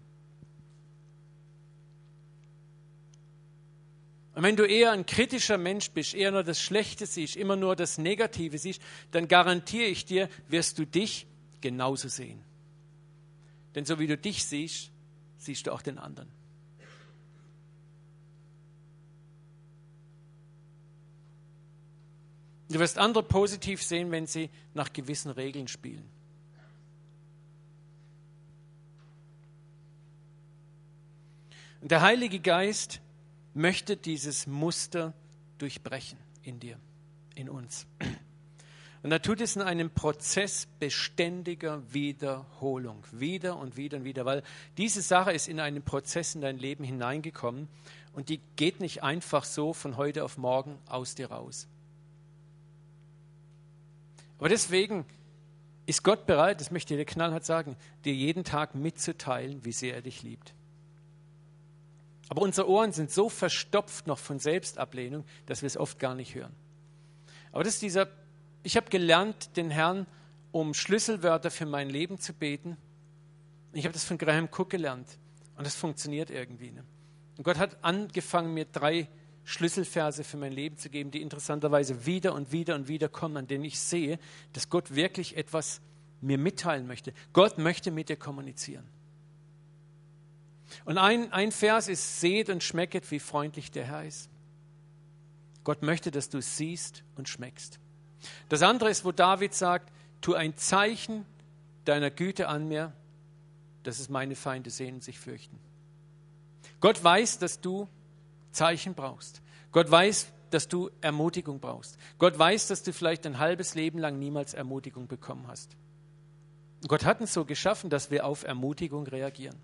Und wenn du eher ein kritischer Mensch bist, eher nur das Schlechte siehst, immer nur das Negative siehst, dann garantiere ich dir, wirst du dich genauso sehen. Denn so wie du dich siehst, siehst du auch den anderen. Du wirst andere positiv sehen, wenn sie nach gewissen Regeln spielen. Und der Heilige Geist möchte dieses Muster durchbrechen in dir, in uns. Und er tut es in einem Prozess beständiger Wiederholung, wieder und wieder und wieder, weil diese Sache ist in einen Prozess in dein Leben hineingekommen und die geht nicht einfach so von heute auf morgen aus dir raus. Aber deswegen ist Gott bereit, das möchte ich dir knallhart sagen, dir jeden Tag mitzuteilen, wie sehr er dich liebt. Aber unsere Ohren sind so verstopft noch von Selbstablehnung, dass wir es oft gar nicht hören. Aber das ist ich habe gelernt, den Herrn um Schlüsselwörter für mein Leben zu beten. Ich habe das von Graham Cook gelernt und das funktioniert irgendwie. Ne? Und Gott hat angefangen, mir 3 Schlüsselverse für mein Leben zu geben, die interessanterweise wieder und wieder und wieder kommen, an denen ich sehe, dass Gott wirklich etwas mir mitteilen möchte. Gott möchte mit dir kommunizieren. Und ein Vers ist, seht und schmecket, wie freundlich der Herr ist. Gott möchte, dass du es siehst und schmeckst. Das andere ist, wo David sagt, tu ein Zeichen deiner Güte an mir, dass es meine Feinde sehen und sich fürchten. Gott weiß, dass du Zeichen brauchst. Gott weiß, dass du Ermutigung brauchst. Gott weiß, dass du vielleicht ein halbes Leben lang niemals Ermutigung bekommen hast. Und Gott hat uns so geschaffen, dass wir auf Ermutigung reagieren.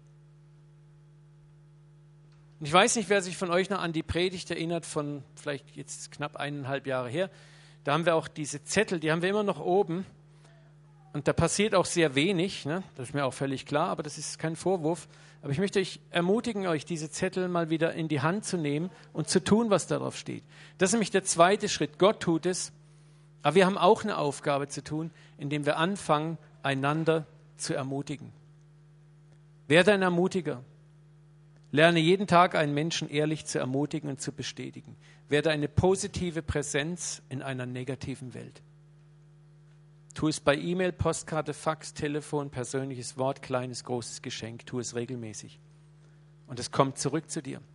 Und ich weiß nicht, wer sich von euch noch an die Predigt erinnert von vielleicht jetzt knapp 1,5 Jahre her. Da haben wir auch diese Zettel, die haben wir immer noch oben. Und da passiert auch sehr wenig, ne? Das ist mir auch völlig klar, aber das ist kein Vorwurf. Aber ich möchte euch ermutigen, euch diese Zettel mal wieder in die Hand zu nehmen und zu tun, was darauf steht. Das ist nämlich der zweite Schritt. Gott tut es, aber wir haben auch eine Aufgabe zu tun, indem wir anfangen, einander zu ermutigen. Werde ein Ermutiger. Lerne jeden Tag einen Menschen ehrlich zu ermutigen und zu bestätigen. Werde eine positive Präsenz in einer negativen Welt. Tu es bei E-Mail, Postkarte, Fax, Telefon, persönliches Wort, kleines, großes Geschenk. Tu es regelmäßig. Und es kommt zurück zu dir.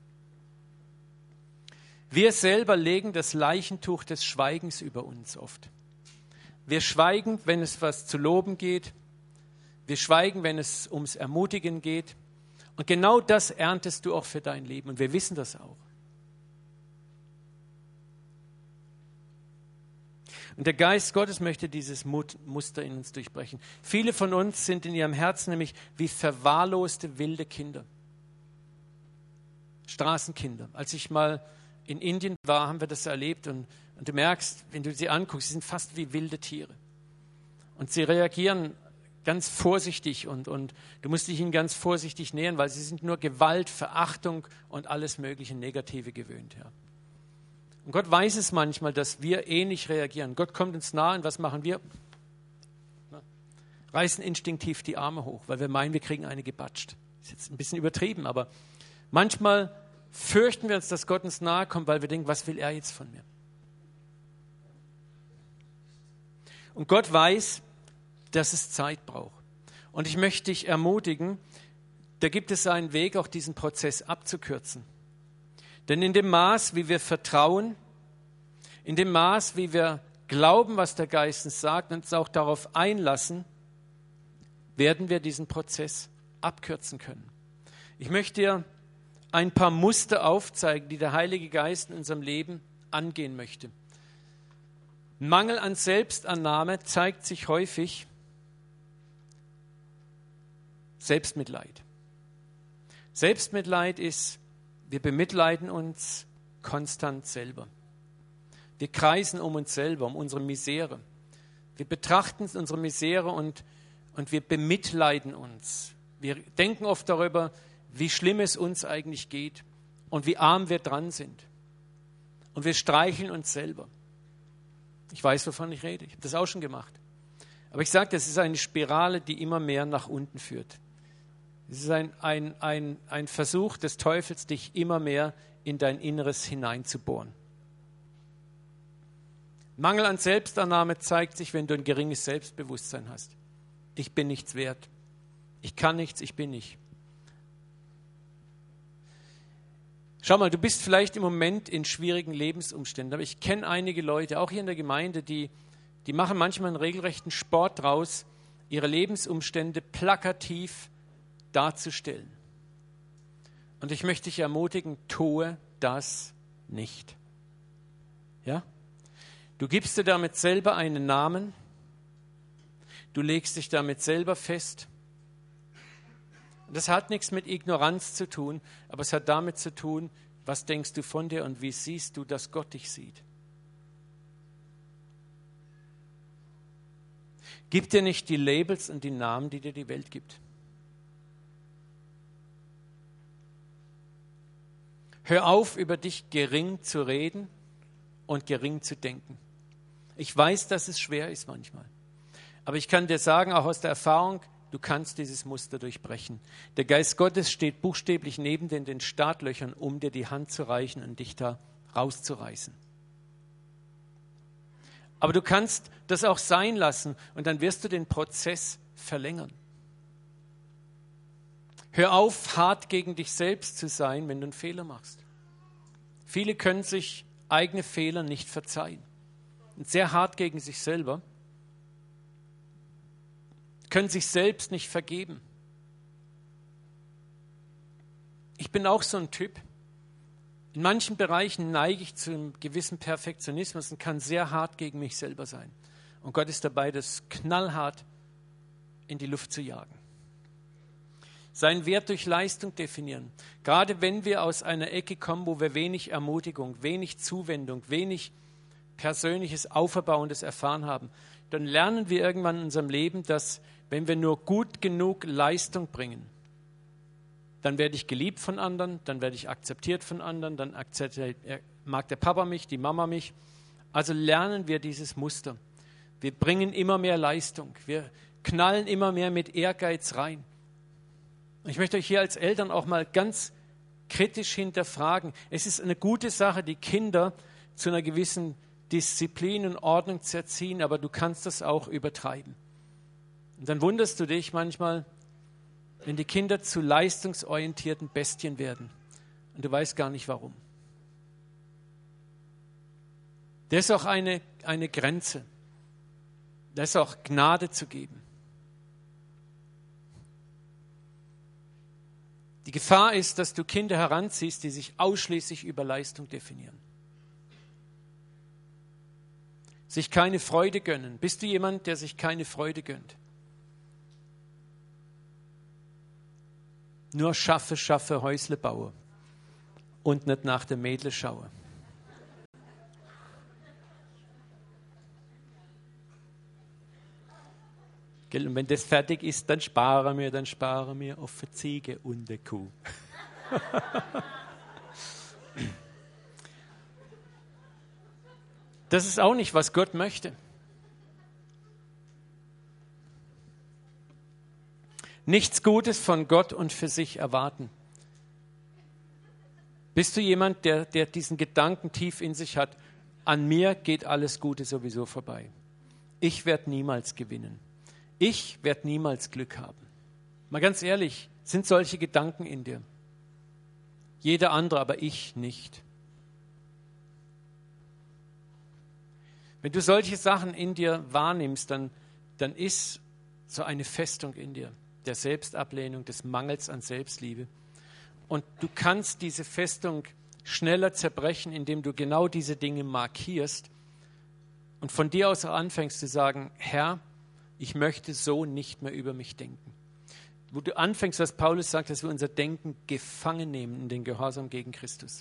Wir selber legen das Leichentuch des Schweigens über uns oft. Wir schweigen, wenn es was zu loben geht. Wir schweigen, wenn es ums Ermutigen geht. Und genau das erntest du auch für dein Leben. Und wir wissen das auch. Und der Geist Gottes möchte dieses Muster in uns durchbrechen. Viele von uns sind in ihrem Herzen nämlich wie verwahrloste wilde Kinder. Straßenkinder. Als ich mal in Indien war, haben wir das erlebt und du merkst, wenn du sie anguckst, sie sind fast wie wilde Tiere. Und sie reagieren ganz vorsichtig und du musst dich ihnen ganz vorsichtig nähern, weil sie sind nur Gewalt, Verachtung und alles mögliche Negative gewöhnt. Ja. Und Gott weiß es manchmal, dass wir ähnlich reagieren. Gott kommt uns nahe und was machen wir? Reißen instinktiv die Arme hoch, weil wir meinen, wir kriegen eine gebatscht. Ist jetzt ein bisschen übertrieben, aber manchmal fürchten wir uns, dass Gott uns nahe kommt, weil wir denken, was will er jetzt von mir? Und Gott weiß, dass es Zeit braucht. Und ich möchte dich ermutigen, da gibt es einen Weg, auch diesen Prozess abzukürzen. Denn in dem Maß, wie wir vertrauen, in dem Maß, wie wir glauben, was der Geist uns sagt und uns auch darauf einlassen, werden wir diesen Prozess abkürzen können. Ich möchte dir ein paar Muster aufzeigen, die der Heilige Geist in unserem Leben angehen möchte. Mangel an Selbstannahme zeigt sich häufig Selbstmitleid. Selbstmitleid ist, wir bemitleiden uns konstant selber. Wir kreisen um uns selber, um unsere Misere. Wir betrachten unsere Misere und wir bemitleiden uns. Wir denken oft darüber, wie schlimm es uns eigentlich geht und wie arm wir dran sind. Und wir streicheln uns selber. Ich weiß, wovon ich rede. Ich habe das auch schon gemacht. Aber ich sage, das ist eine Spirale, die immer mehr nach unten führt. Es ist ein Versuch des Teufels, dich immer mehr in dein Inneres hineinzubohren. Mangel an Selbstannahme zeigt sich, wenn du ein geringes Selbstbewusstsein hast. Ich bin nichts wert. Ich kann nichts, ich bin nicht. Schau mal, du bist vielleicht im Moment in schwierigen Lebensumständen, aber ich kenne einige Leute, auch hier in der Gemeinde, die machen manchmal einen regelrechten Sport draus, ihre Lebensumstände plakativ darzustellen. Und ich möchte dich ermutigen, tue das nicht. Ja? Du gibst dir damit selber einen Namen, du legst dich damit selber fest. Das hat nichts mit Ignoranz zu tun, aber es hat damit zu tun, was denkst du von dir und wie siehst du, dass Gott dich sieht. Gib dir nicht die Labels und die Namen, die dir die Welt gibt. Hör auf, über dich gering zu reden und gering zu denken. Ich weiß, dass es schwer ist manchmal. Aber ich kann dir sagen, auch aus der Erfahrung, du kannst dieses Muster durchbrechen. Der Geist Gottes steht buchstäblich neben dir in den Startlöchern, um dir die Hand zu reichen und dich da rauszureißen. Aber du kannst das auch sein lassen und dann wirst du den Prozess verlängern. Hör auf, hart gegen dich selbst zu sein, wenn du einen Fehler machst. Viele können sich eigene Fehler nicht verzeihen. Und sehr hart gegen sich selber, können sich selbst nicht vergeben. Ich bin auch so ein Typ. In manchen Bereichen neige ich zu einem gewissen Perfektionismus und kann sehr hart gegen mich selber sein. Und Gott ist dabei, das knallhart in die Luft zu jagen. Seinen Wert durch Leistung definieren. Gerade wenn wir aus einer Ecke kommen, wo wir wenig Ermutigung, wenig Zuwendung, wenig persönliches Auferbauendes erfahren haben, dann lernen wir irgendwann in unserem Leben, dass wenn wir nur gut genug Leistung bringen, dann werde ich geliebt von anderen, dann werde ich akzeptiert von anderen, dann mag der Papa mich, die Mama mich. Also lernen wir dieses Muster. Wir bringen immer mehr Leistung. Wir knallen immer mehr mit Ehrgeiz rein. Ich möchte euch hier als Eltern auch mal ganz kritisch hinterfragen. Es ist eine gute Sache, die Kinder zu einer gewissen Disziplin und Ordnung zu erziehen, aber du kannst das auch übertreiben. Und dann wunderst du dich manchmal, wenn die Kinder zu leistungsorientierten Bestien werden und du weißt gar nicht warum. Da ist auch eine Grenze. Da ist auch Gnade zu geben. Die Gefahr ist, dass du Kinder heranziehst, die sich ausschließlich über Leistung definieren. sich keine Freude gönnen. Bist du jemand, der sich keine Freude gönnt? Nur schaffe, Häusle baue und nicht nach der Mädle schaue. Und wenn das fertig ist, dann spare mir auf die Ziege und die Kuh. Das ist auch nicht, was Gott möchte. Nichts Gutes von Gott und für sich erwarten. Bist du jemand, der diesen Gedanken tief in sich hat, an mir geht alles Gute sowieso vorbei. Ich werde niemals gewinnen. Ich werde niemals Glück haben. Mal ganz ehrlich, sind solche Gedanken in dir? Jeder andere, aber ich nicht. Wenn du solche Sachen in dir wahrnimmst, dann ist so eine Festung in dir, der Selbstablehnung, des Mangels an Selbstliebe. Und du kannst diese Festung schneller zerbrechen, indem du genau diese Dinge markierst und von dir aus anfängst zu sagen, Herr, ich möchte so nicht mehr über mich denken. Wo du anfängst, was Paulus sagt, dass wir unser Denken gefangen nehmen in den Gehorsam gegen Christus.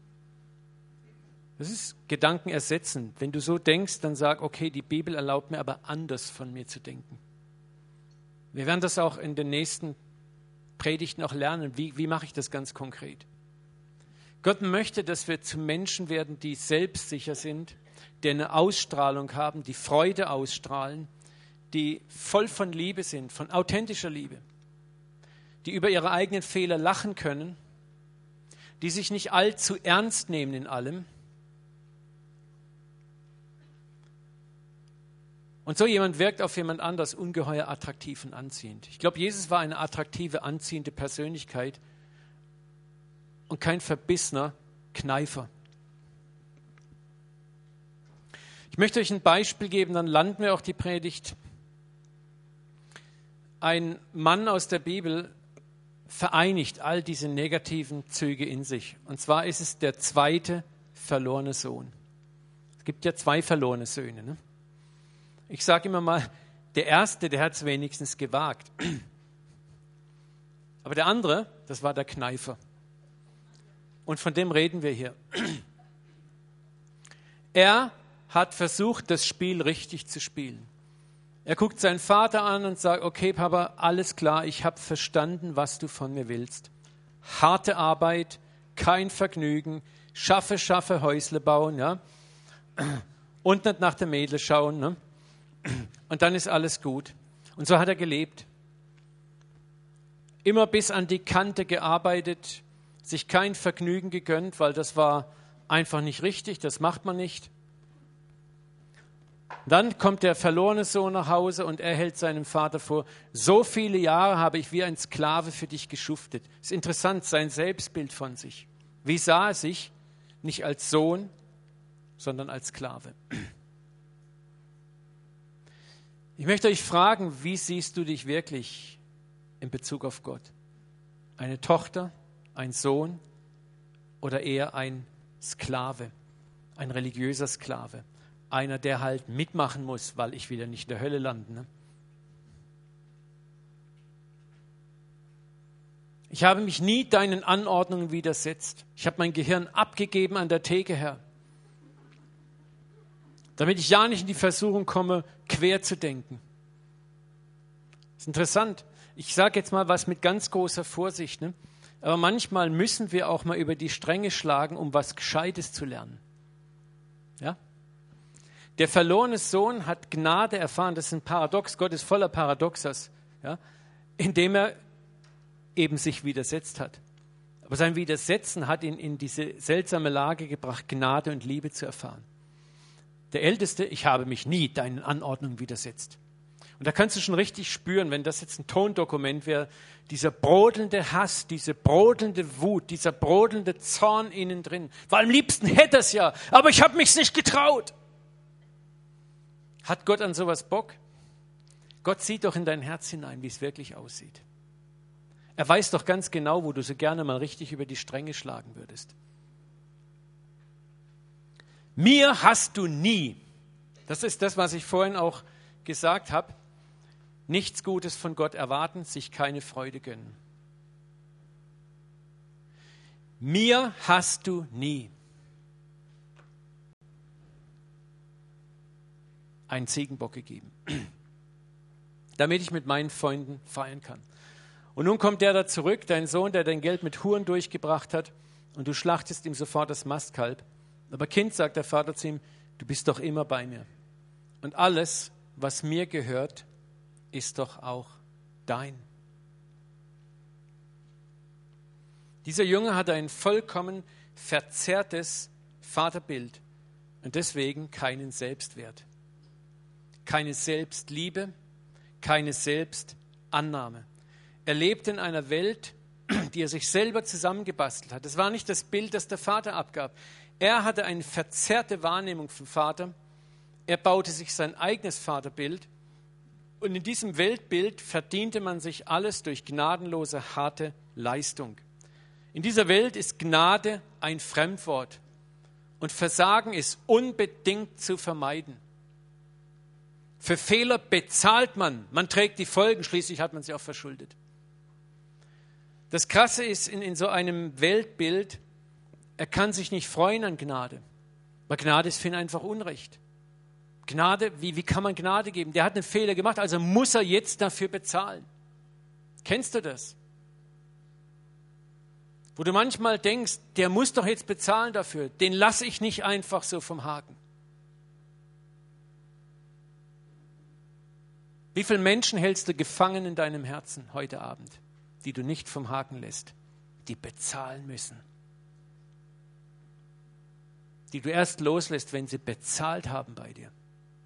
Das ist Gedanken ersetzen. Wenn du so denkst, dann sag, okay, die Bibel erlaubt mir aber anders von mir zu denken. Wir werden das auch in den nächsten Predigten auch lernen. Wie mache ich das ganz konkret? Gott möchte, dass wir zu Menschen werden, die selbstsicher sind, die eine Ausstrahlung haben, die Freude ausstrahlen, die voll von Liebe sind, von authentischer Liebe, die über ihre eigenen Fehler lachen können, die sich nicht allzu ernst nehmen in allem. Und so jemand wirkt auf jemand anders ungeheuer attraktiv und anziehend. Ich glaube, Jesus war eine attraktive, anziehende Persönlichkeit und kein verbissener Kneifer. Ich möchte euch ein Beispiel geben, dann landen wir auch die Predigt. Ein Mann aus der Bibel vereinigt all diese negativen Züge in sich. Und zwar ist es der zweite verlorene Sohn. Es gibt ja 2 verlorene Söhne. Ne? Ich sage immer mal, der erste, der hat es wenigstens gewagt. Aber der andere, das war der Kneifer. Und von dem reden wir hier. Er hat versucht, das Spiel richtig zu spielen. Er guckt seinen Vater an und sagt, okay Papa, alles klar, ich habe verstanden, was du von mir willst. Harte Arbeit, kein Vergnügen, schaffe, Häusle bauen, ja. Und nicht nach der Mädel schauen, ne? Und dann ist alles gut. Und so hat er gelebt. Immer bis an die Kante gearbeitet, sich kein Vergnügen gegönnt, weil das war einfach nicht richtig, das macht man nicht. Dann kommt der verlorene Sohn nach Hause und er hält seinem Vater vor, so viele Jahre habe ich wie ein Sklave für dich geschuftet. Es ist interessant, sein Selbstbild von sich. Wie sah er sich? Nicht als Sohn, sondern als Sklave. Ich möchte euch fragen, wie siehst du dich wirklich in Bezug auf Gott? Eine Tochter, ein Sohn oder eher ein Sklave, ein religiöser Sklave? Einer, der halt mitmachen muss, weil ich wieder nicht in der Hölle lande. Ne? Ich habe mich nie deinen Anordnungen widersetzt. Ich habe mein Gehirn abgegeben an der Theke, Herr. Damit ich ja nicht in die Versuchung komme, quer zu denken. Das ist interessant. Ich sage jetzt mal was mit ganz großer Vorsicht. Ne? Aber manchmal müssen wir auch mal über die Stränge schlagen, um was Gescheites zu lernen. Ja? Der verlorene Sohn hat Gnade erfahren. Das ist ein Paradox. Gott ist voller Paradoxas. Ja? Indem er eben sich widersetzt hat. Aber sein Widersetzen hat ihn in diese seltsame Lage gebracht, Gnade und Liebe zu erfahren. Der Älteste, ich habe mich nie deinen Anordnungen widersetzt. Und da kannst du schon richtig spüren, wenn das jetzt ein Tondokument wäre, dieser brodelnde Hass, diese brodelnde Wut, dieser brodelnde Zorn innen drin. Weil am liebsten hätte er es ja, aber ich habe mich nicht getraut. Hat Gott an sowas Bock? Gott sieht doch in dein Herz hinein, wie es wirklich aussieht. Er weiß doch ganz genau, wo du so gerne mal richtig über die Stränge schlagen würdest. Mir hast du nie Das ist das, was ich vorhin auch gesagt habe. Nichts Gutes von Gott erwarten, sich keine Freude gönnen. Mir hast du nie einen Ziegenbock gegeben, damit ich mit meinen Freunden feiern kann. Und nun kommt der da zurück, dein Sohn, der dein Geld mit Huren durchgebracht hat, und du schlachtest ihm sofort das Mastkalb. Aber Kind, sagt der Vater zu ihm, du bist doch immer bei mir. Und alles, was mir gehört, ist doch auch dein. Dieser Junge hatte ein vollkommen verzerrtes Vaterbild und deswegen keinen Selbstwert, keine Selbstliebe, keine Selbstannahme. Er lebte in einer Welt, die er sich selber zusammengebastelt hat. Das war nicht das Bild, das der Vater abgab. Er hatte eine verzerrte Wahrnehmung vom Vater. Er baute sich sein eigenes Vaterbild. Und in diesem Weltbild verdiente man sich alles durch gnadenlose, harte Leistung. In dieser Welt ist Gnade ein Fremdwort. Und Versagen ist unbedingt zu vermeiden. Für Fehler bezahlt man. Man trägt die Folgen, schließlich hat man sie auch verschuldet. Das Krasse ist in so einem Weltbild, er kann sich nicht freuen an Gnade. Weil Gnade ist für ihn einfach Unrecht. Gnade, wie kann man Gnade geben? Der hat einen Fehler gemacht, also muss er jetzt dafür bezahlen. Kennst du das? Wo du manchmal denkst, der muss doch jetzt bezahlen dafür. Den lasse ich nicht einfach so vom Haken. Wie viele Menschen hältst du gefangen in deinem Herzen heute Abend, die du nicht vom Haken lässt, die bezahlen müssen? Die du erst loslässt, wenn sie bezahlt haben bei dir.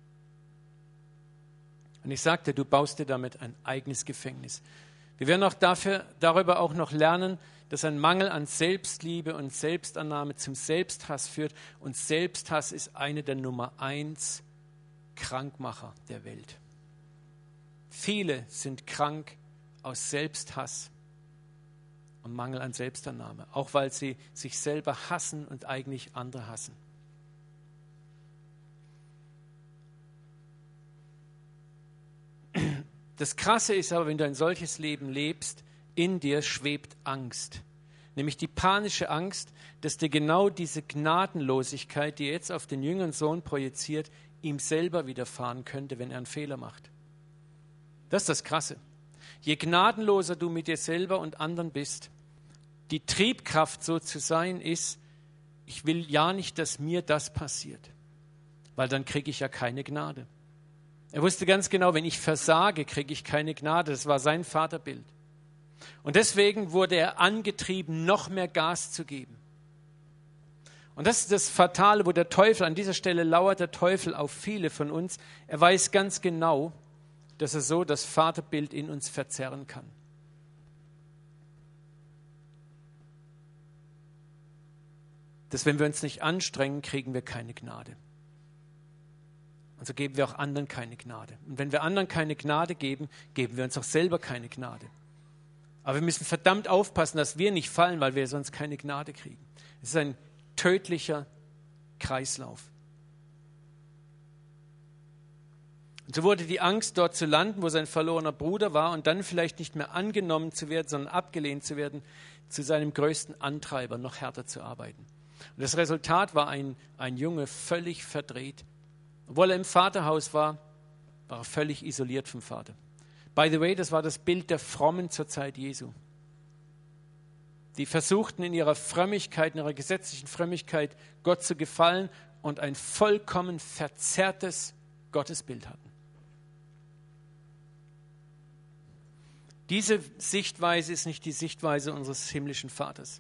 Und ich sagte, du baust dir damit ein eigenes Gefängnis. Wir werden auch darüber auch noch lernen, dass ein Mangel an Selbstliebe und Selbstannahme zum Selbsthass führt. Und Selbsthass ist eine der Nummer 1 Krankmacher der Welt. Viele sind krank aus Selbsthass und Mangel an Selbstannahme, auch weil sie sich selber hassen und eigentlich andere hassen. Das Krasse ist aber, wenn du ein solches Leben lebst, in dir schwebt Angst. Nämlich die panische Angst, dass dir genau diese Gnadenlosigkeit, die er jetzt auf den jüngeren Sohn projiziert, ihm selber widerfahren könnte, wenn er einen Fehler macht. Das ist das Krasse. Je gnadenloser du mit dir selber und anderen bist, die Triebkraft so zu sein ist, ich will ja nicht, dass mir das passiert, weil dann kriege ich ja keine Gnade. Er wusste ganz genau, wenn ich versage, kriege ich keine Gnade. Das war sein Vaterbild. Und deswegen wurde er angetrieben, noch mehr Gas zu geben. Und das ist das Fatale, wo der Teufel, an dieser Stelle lauert der Teufel auf viele von uns. Er weiß ganz genau, dass er so das Vaterbild in uns verzerren kann. Dass wenn wir uns nicht anstrengen, kriegen wir keine Gnade. Und so geben wir auch anderen keine Gnade. Und wenn wir anderen keine Gnade geben, geben wir uns auch selber keine Gnade. Aber wir müssen verdammt aufpassen, dass wir nicht fallen, weil wir sonst keine Gnade kriegen. Es ist ein tödlicher Kreislauf. Und so wurde die Angst, dort zu landen, wo sein verlorener Bruder war und dann vielleicht nicht mehr angenommen zu werden, sondern abgelehnt zu werden, zu seinem größten Antreiber, noch härter zu arbeiten. Und das Resultat war ein Junge völlig verdreht. Obwohl er im Vaterhaus war, war er völlig isoliert vom Vater. By the way, das war das Bild der Frommen zur Zeit Jesu. Die versuchten in ihrer Frömmigkeit, in ihrer gesetzlichen Frömmigkeit, Gott zu gefallen und ein vollkommen verzerrtes Gottesbild hatten. Diese Sichtweise ist nicht die Sichtweise unseres himmlischen Vaters.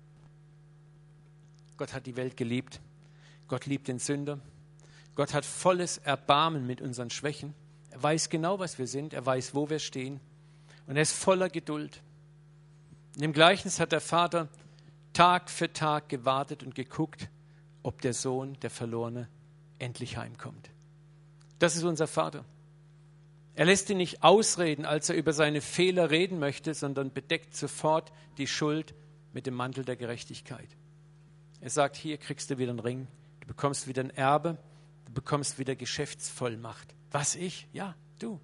Gott hat die Welt geliebt. Gott liebt den Sünder. Gott hat volles Erbarmen mit unseren Schwächen. Er weiß genau, was wir sind. Er weiß, wo wir stehen. Und er ist voller Geduld. In dem Gleichnis hat der Vater Tag für Tag gewartet und geguckt, ob der Sohn, der Verlorene, endlich heimkommt. Das ist unser Vater. Er lässt ihn nicht ausreden, als er über seine Fehler reden möchte, sondern bedeckt sofort die Schuld mit dem Mantel der Gerechtigkeit. Er sagt, hier kriegst du wieder einen Ring, du bekommst wieder ein Erbe, du bekommst wieder Geschäftsvollmacht. Was, ich? Ja, du.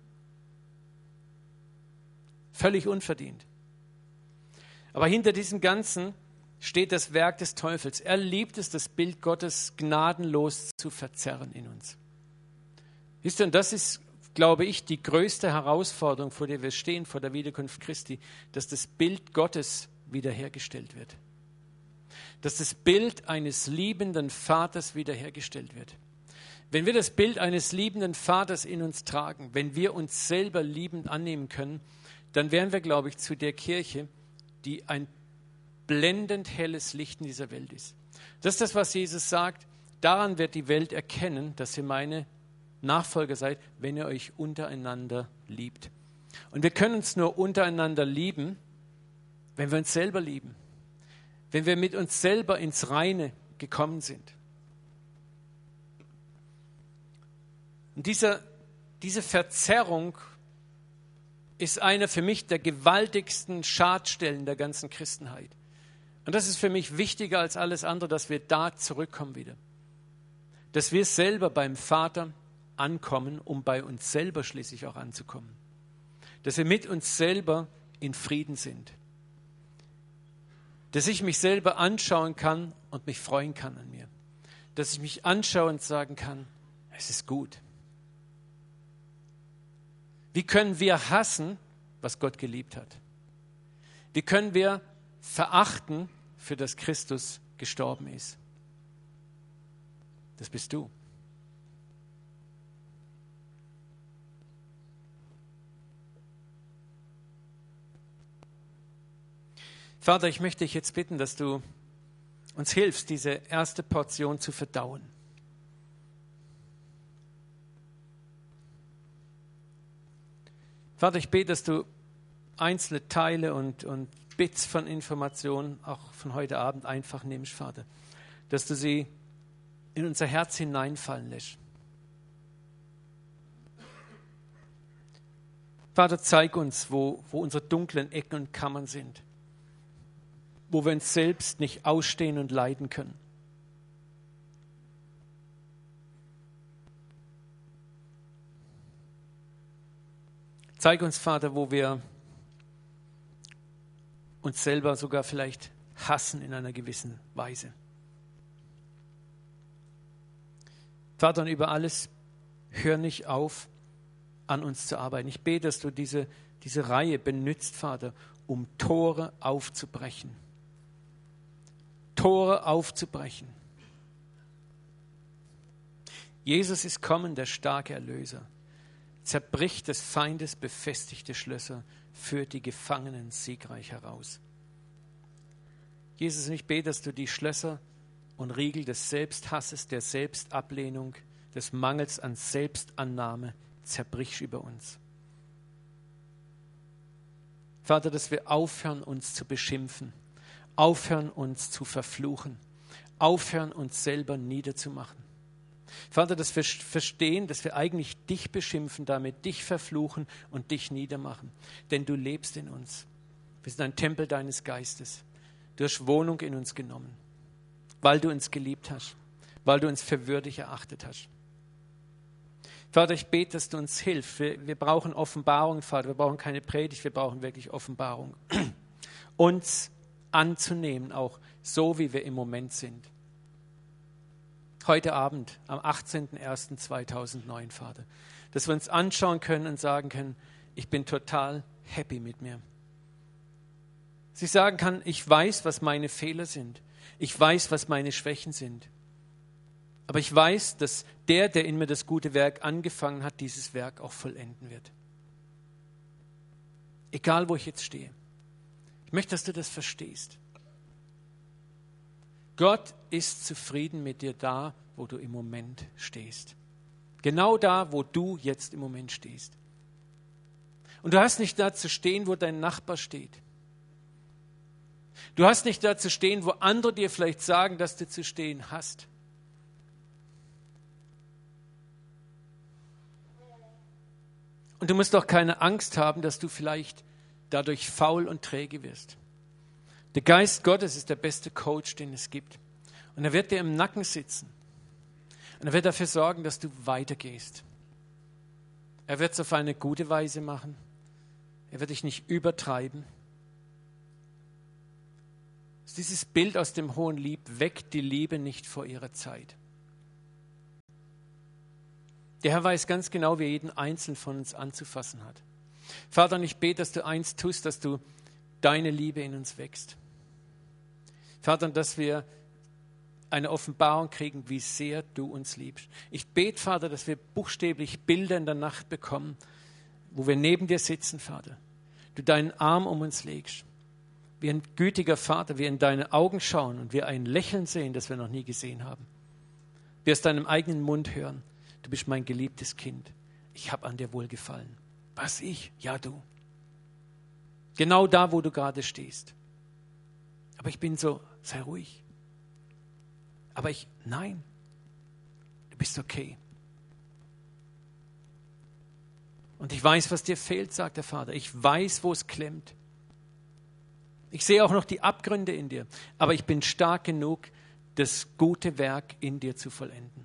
Völlig unverdient. Aber hinter diesem Ganzen steht das Werk des Teufels. Er liebt es, das Bild Gottes gnadenlos zu verzerren in uns. Wisst ihr, und das ist, glaube ich, die größte Herausforderung, vor der wir stehen, vor der Wiederkunft Christi, dass das Bild Gottes wiederhergestellt wird. Dass das Bild eines liebenden Vaters wiederhergestellt wird. Wenn wir das Bild eines liebenden Vaters in uns tragen, wenn wir uns selber liebend annehmen können, dann wären wir, glaube ich, zu der Kirche, die ein blendend helles Licht in dieser Welt ist. Das ist das, was Jesus sagt. Daran wird die Welt erkennen, dass ihr meine Nachfolger seid, wenn ihr euch untereinander liebt. Und wir können uns nur untereinander lieben, wenn wir uns selber lieben. Wenn wir mit uns selber ins Reine gekommen sind. Und diese Verzerrung ist einer für mich der gewaltigsten Schadstellen der ganzen Christenheit. Und das ist für mich wichtiger als alles andere, dass wir da zurückkommen wieder. Dass wir selber beim Vater ankommen, um bei uns selber schließlich auch anzukommen. Dass wir mit uns selber in Frieden sind. Dass ich mich selber anschauen kann und mich freuen kann an mir. Dass ich mich anschaue und sagen kann, es ist gut. Wie können wir hassen, was Gott geliebt hat? Wie können wir verachten, für das Christus gestorben ist? Das bist du. Vater, ich möchte dich jetzt bitten, dass du uns hilfst, diese erste Portion zu verdauen. Vater, ich bete, dass du einzelne Teile und Bits von Informationen, auch von heute Abend, einfach nimmst, Vater. Dass du sie in unser Herz hineinfallen lässt. Vater, zeig uns, wo unsere dunklen Ecken und Kammern sind. Wo wir uns selbst nicht ausstehen und leiden können. Zeig uns, Vater, wo wir uns selber sogar vielleicht hassen in einer gewissen Weise. Vater, und über alles, hör nicht auf, an uns zu arbeiten. Ich bete, dass du diese Reihe benutzt, Vater, um Tore aufzubrechen. Tore aufzubrechen. Jesus ist kommen, der starke Erlöser. Zerbricht des Feindes befestigte Schlösser, führt die Gefangenen siegreich heraus. Jesus, ich bete, dass du die Schlösser und Riegel des Selbsthasses, der Selbstablehnung, des Mangels an Selbstannahme zerbrichst über uns. Vater, dass wir aufhören, uns zu beschimpfen, aufhören, uns zu verfluchen, aufhören, uns selber niederzumachen. Vater, dass wir verstehen, dass wir eigentlich dich beschimpfen, damit dich verfluchen und dich niedermachen. Denn du lebst in uns. Wir sind ein Tempel deines Geistes. Du hast Wohnung in uns genommen, weil du uns geliebt hast, weil du uns für würdig erachtet hast. Vater, ich bete, dass du uns hilfst. Wir brauchen Offenbarung, Vater. Wir brauchen keine Predigt, wir brauchen wirklich Offenbarung. Uns anzunehmen, auch so, wie wir im Moment sind. Heute Abend, am 18.01.2009, Vater. Dass wir uns anschauen können und sagen können, ich bin total happy mit mir. Dass ich sagen kann, ich weiß, was meine Fehler sind. Ich weiß, was meine Schwächen sind. Aber ich weiß, dass der in mir das gute Werk angefangen hat, dieses Werk auch vollenden wird. Egal, wo ich jetzt stehe. Ich möchte, dass du das verstehst. Gott ist zufrieden mit dir da, wo du im Moment stehst. Genau da, wo du jetzt im Moment stehst. Und du hast nicht da zu stehen, wo dein Nachbar steht. Du hast nicht da zu stehen, wo andere dir vielleicht sagen, dass du zu stehen hast. Und du musst auch keine Angst haben, dass du vielleicht dadurch faul und träge wirst. Der Geist Gottes ist der beste Coach, den es gibt. Und er wird dir im Nacken sitzen. Und er wird dafür sorgen, dass du weitergehst. Er wird es auf eine gute Weise machen. Er wird dich nicht übertreiben. Dieses Bild aus dem hohen Lied weckt die Liebe nicht vor ihrer Zeit. Der Herr weiß ganz genau, wie er jeden Einzelnen von uns anzufassen hat. Vater, und ich bete, dass du eins tust, dass du deine Liebe in uns wächst. Vater, und dass wir eine Offenbarung kriegen, wie sehr du uns liebst. Ich bete, Vater, dass wir buchstäblich Bilder in der Nacht bekommen, wo wir neben dir sitzen, Vater. Du deinen Arm um uns legst. Wie ein gütiger Vater, wir in deine Augen schauen und wir ein Lächeln sehen, das wir noch nie gesehen haben. Wir aus deinem eigenen Mund hören, du bist mein geliebtes Kind. Ich habe an dir wohlgefallen. Was ich? Ja, du. Genau da, wo du gerade stehst. Aber ich bin so, sei ruhig. Aber nein, du bist okay. Und ich weiß, was dir fehlt, sagt der Vater. Ich weiß, wo es klemmt. Ich sehe auch noch die Abgründe in dir. Aber ich bin stark genug, das gute Werk in dir zu vollenden.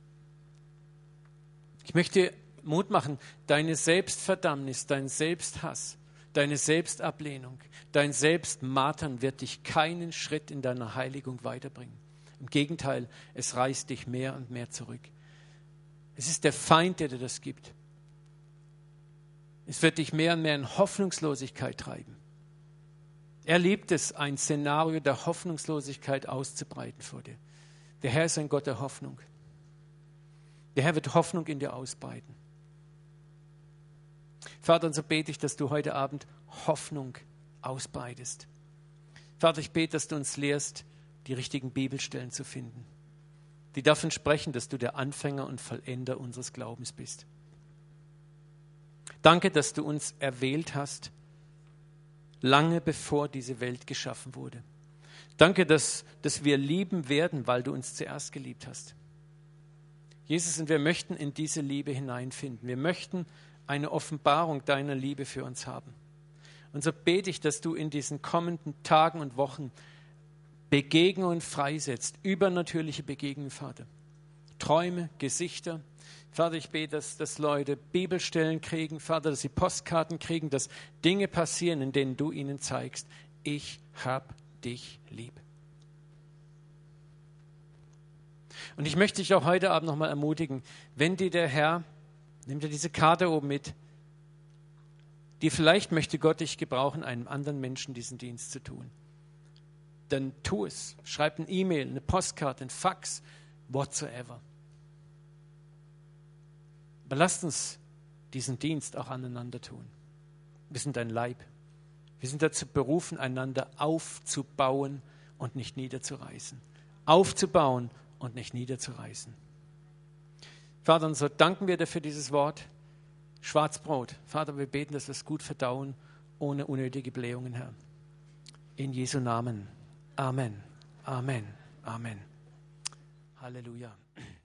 Ich möchte Mut machen, deine Selbstverdammnis, dein Selbsthass, deine Selbstablehnung, dein Selbstmartern wird dich keinen Schritt in deiner Heiligung weiterbringen. Im Gegenteil, es reißt dich mehr und mehr zurück. Es ist der Feind, der dir das gibt. Es wird dich mehr und mehr in Hoffnungslosigkeit treiben. Er liebt es, ein Szenario der Hoffnungslosigkeit auszubreiten vor dir. Der Herr ist ein Gott der Hoffnung. Der Herr wird Hoffnung in dir ausbreiten. Vater, und so bete ich, dass du heute Abend Hoffnung ausbreitest. Vater, ich bete, dass du uns lehrst, die richtigen Bibelstellen zu finden, die davon sprechen, dass du der Anfänger und Vollender unseres Glaubens bist. Danke, dass du uns erwählt hast, lange bevor diese Welt geschaffen wurde. Danke, dass wir lieben werden, weil du uns zuerst geliebt hast. Jesus, und wir möchten in diese Liebe hineinfinden. Wir möchten eine Offenbarung deiner Liebe für uns haben. Und so bete ich, dass du in diesen kommenden Tagen und Wochen Begegnungen freisetzt, übernatürliche Begegnungen, Vater. Träume, Gesichter. Vater, ich bete, dass Leute Bibelstellen kriegen, Vater, dass sie Postkarten kriegen, dass Dinge passieren, in denen du ihnen zeigst, ich hab dich lieb. Und ich möchte dich auch heute Abend nochmal ermutigen, wenn dir der Herr, nimm dir diese Karte oben mit, die vielleicht möchte Gott dich gebrauchen, einem anderen Menschen diesen Dienst zu tun. Dann tu es. Schreib eine E-Mail, eine Postkarte, ein Fax, whatsoever. Aber lasst uns diesen Dienst auch aneinander tun. Wir sind ein Leib. Wir sind dazu berufen, einander aufzubauen und nicht niederzureißen. Aufzubauen und nicht niederzureißen. Vater, und so danken wir dir für dieses Wort. Schwarzbrot. Vater, wir beten, dass wir es gut verdauen, ohne unnötige Blähungen, Herr. In Jesu Namen. Amen. Amen. Amen. Halleluja.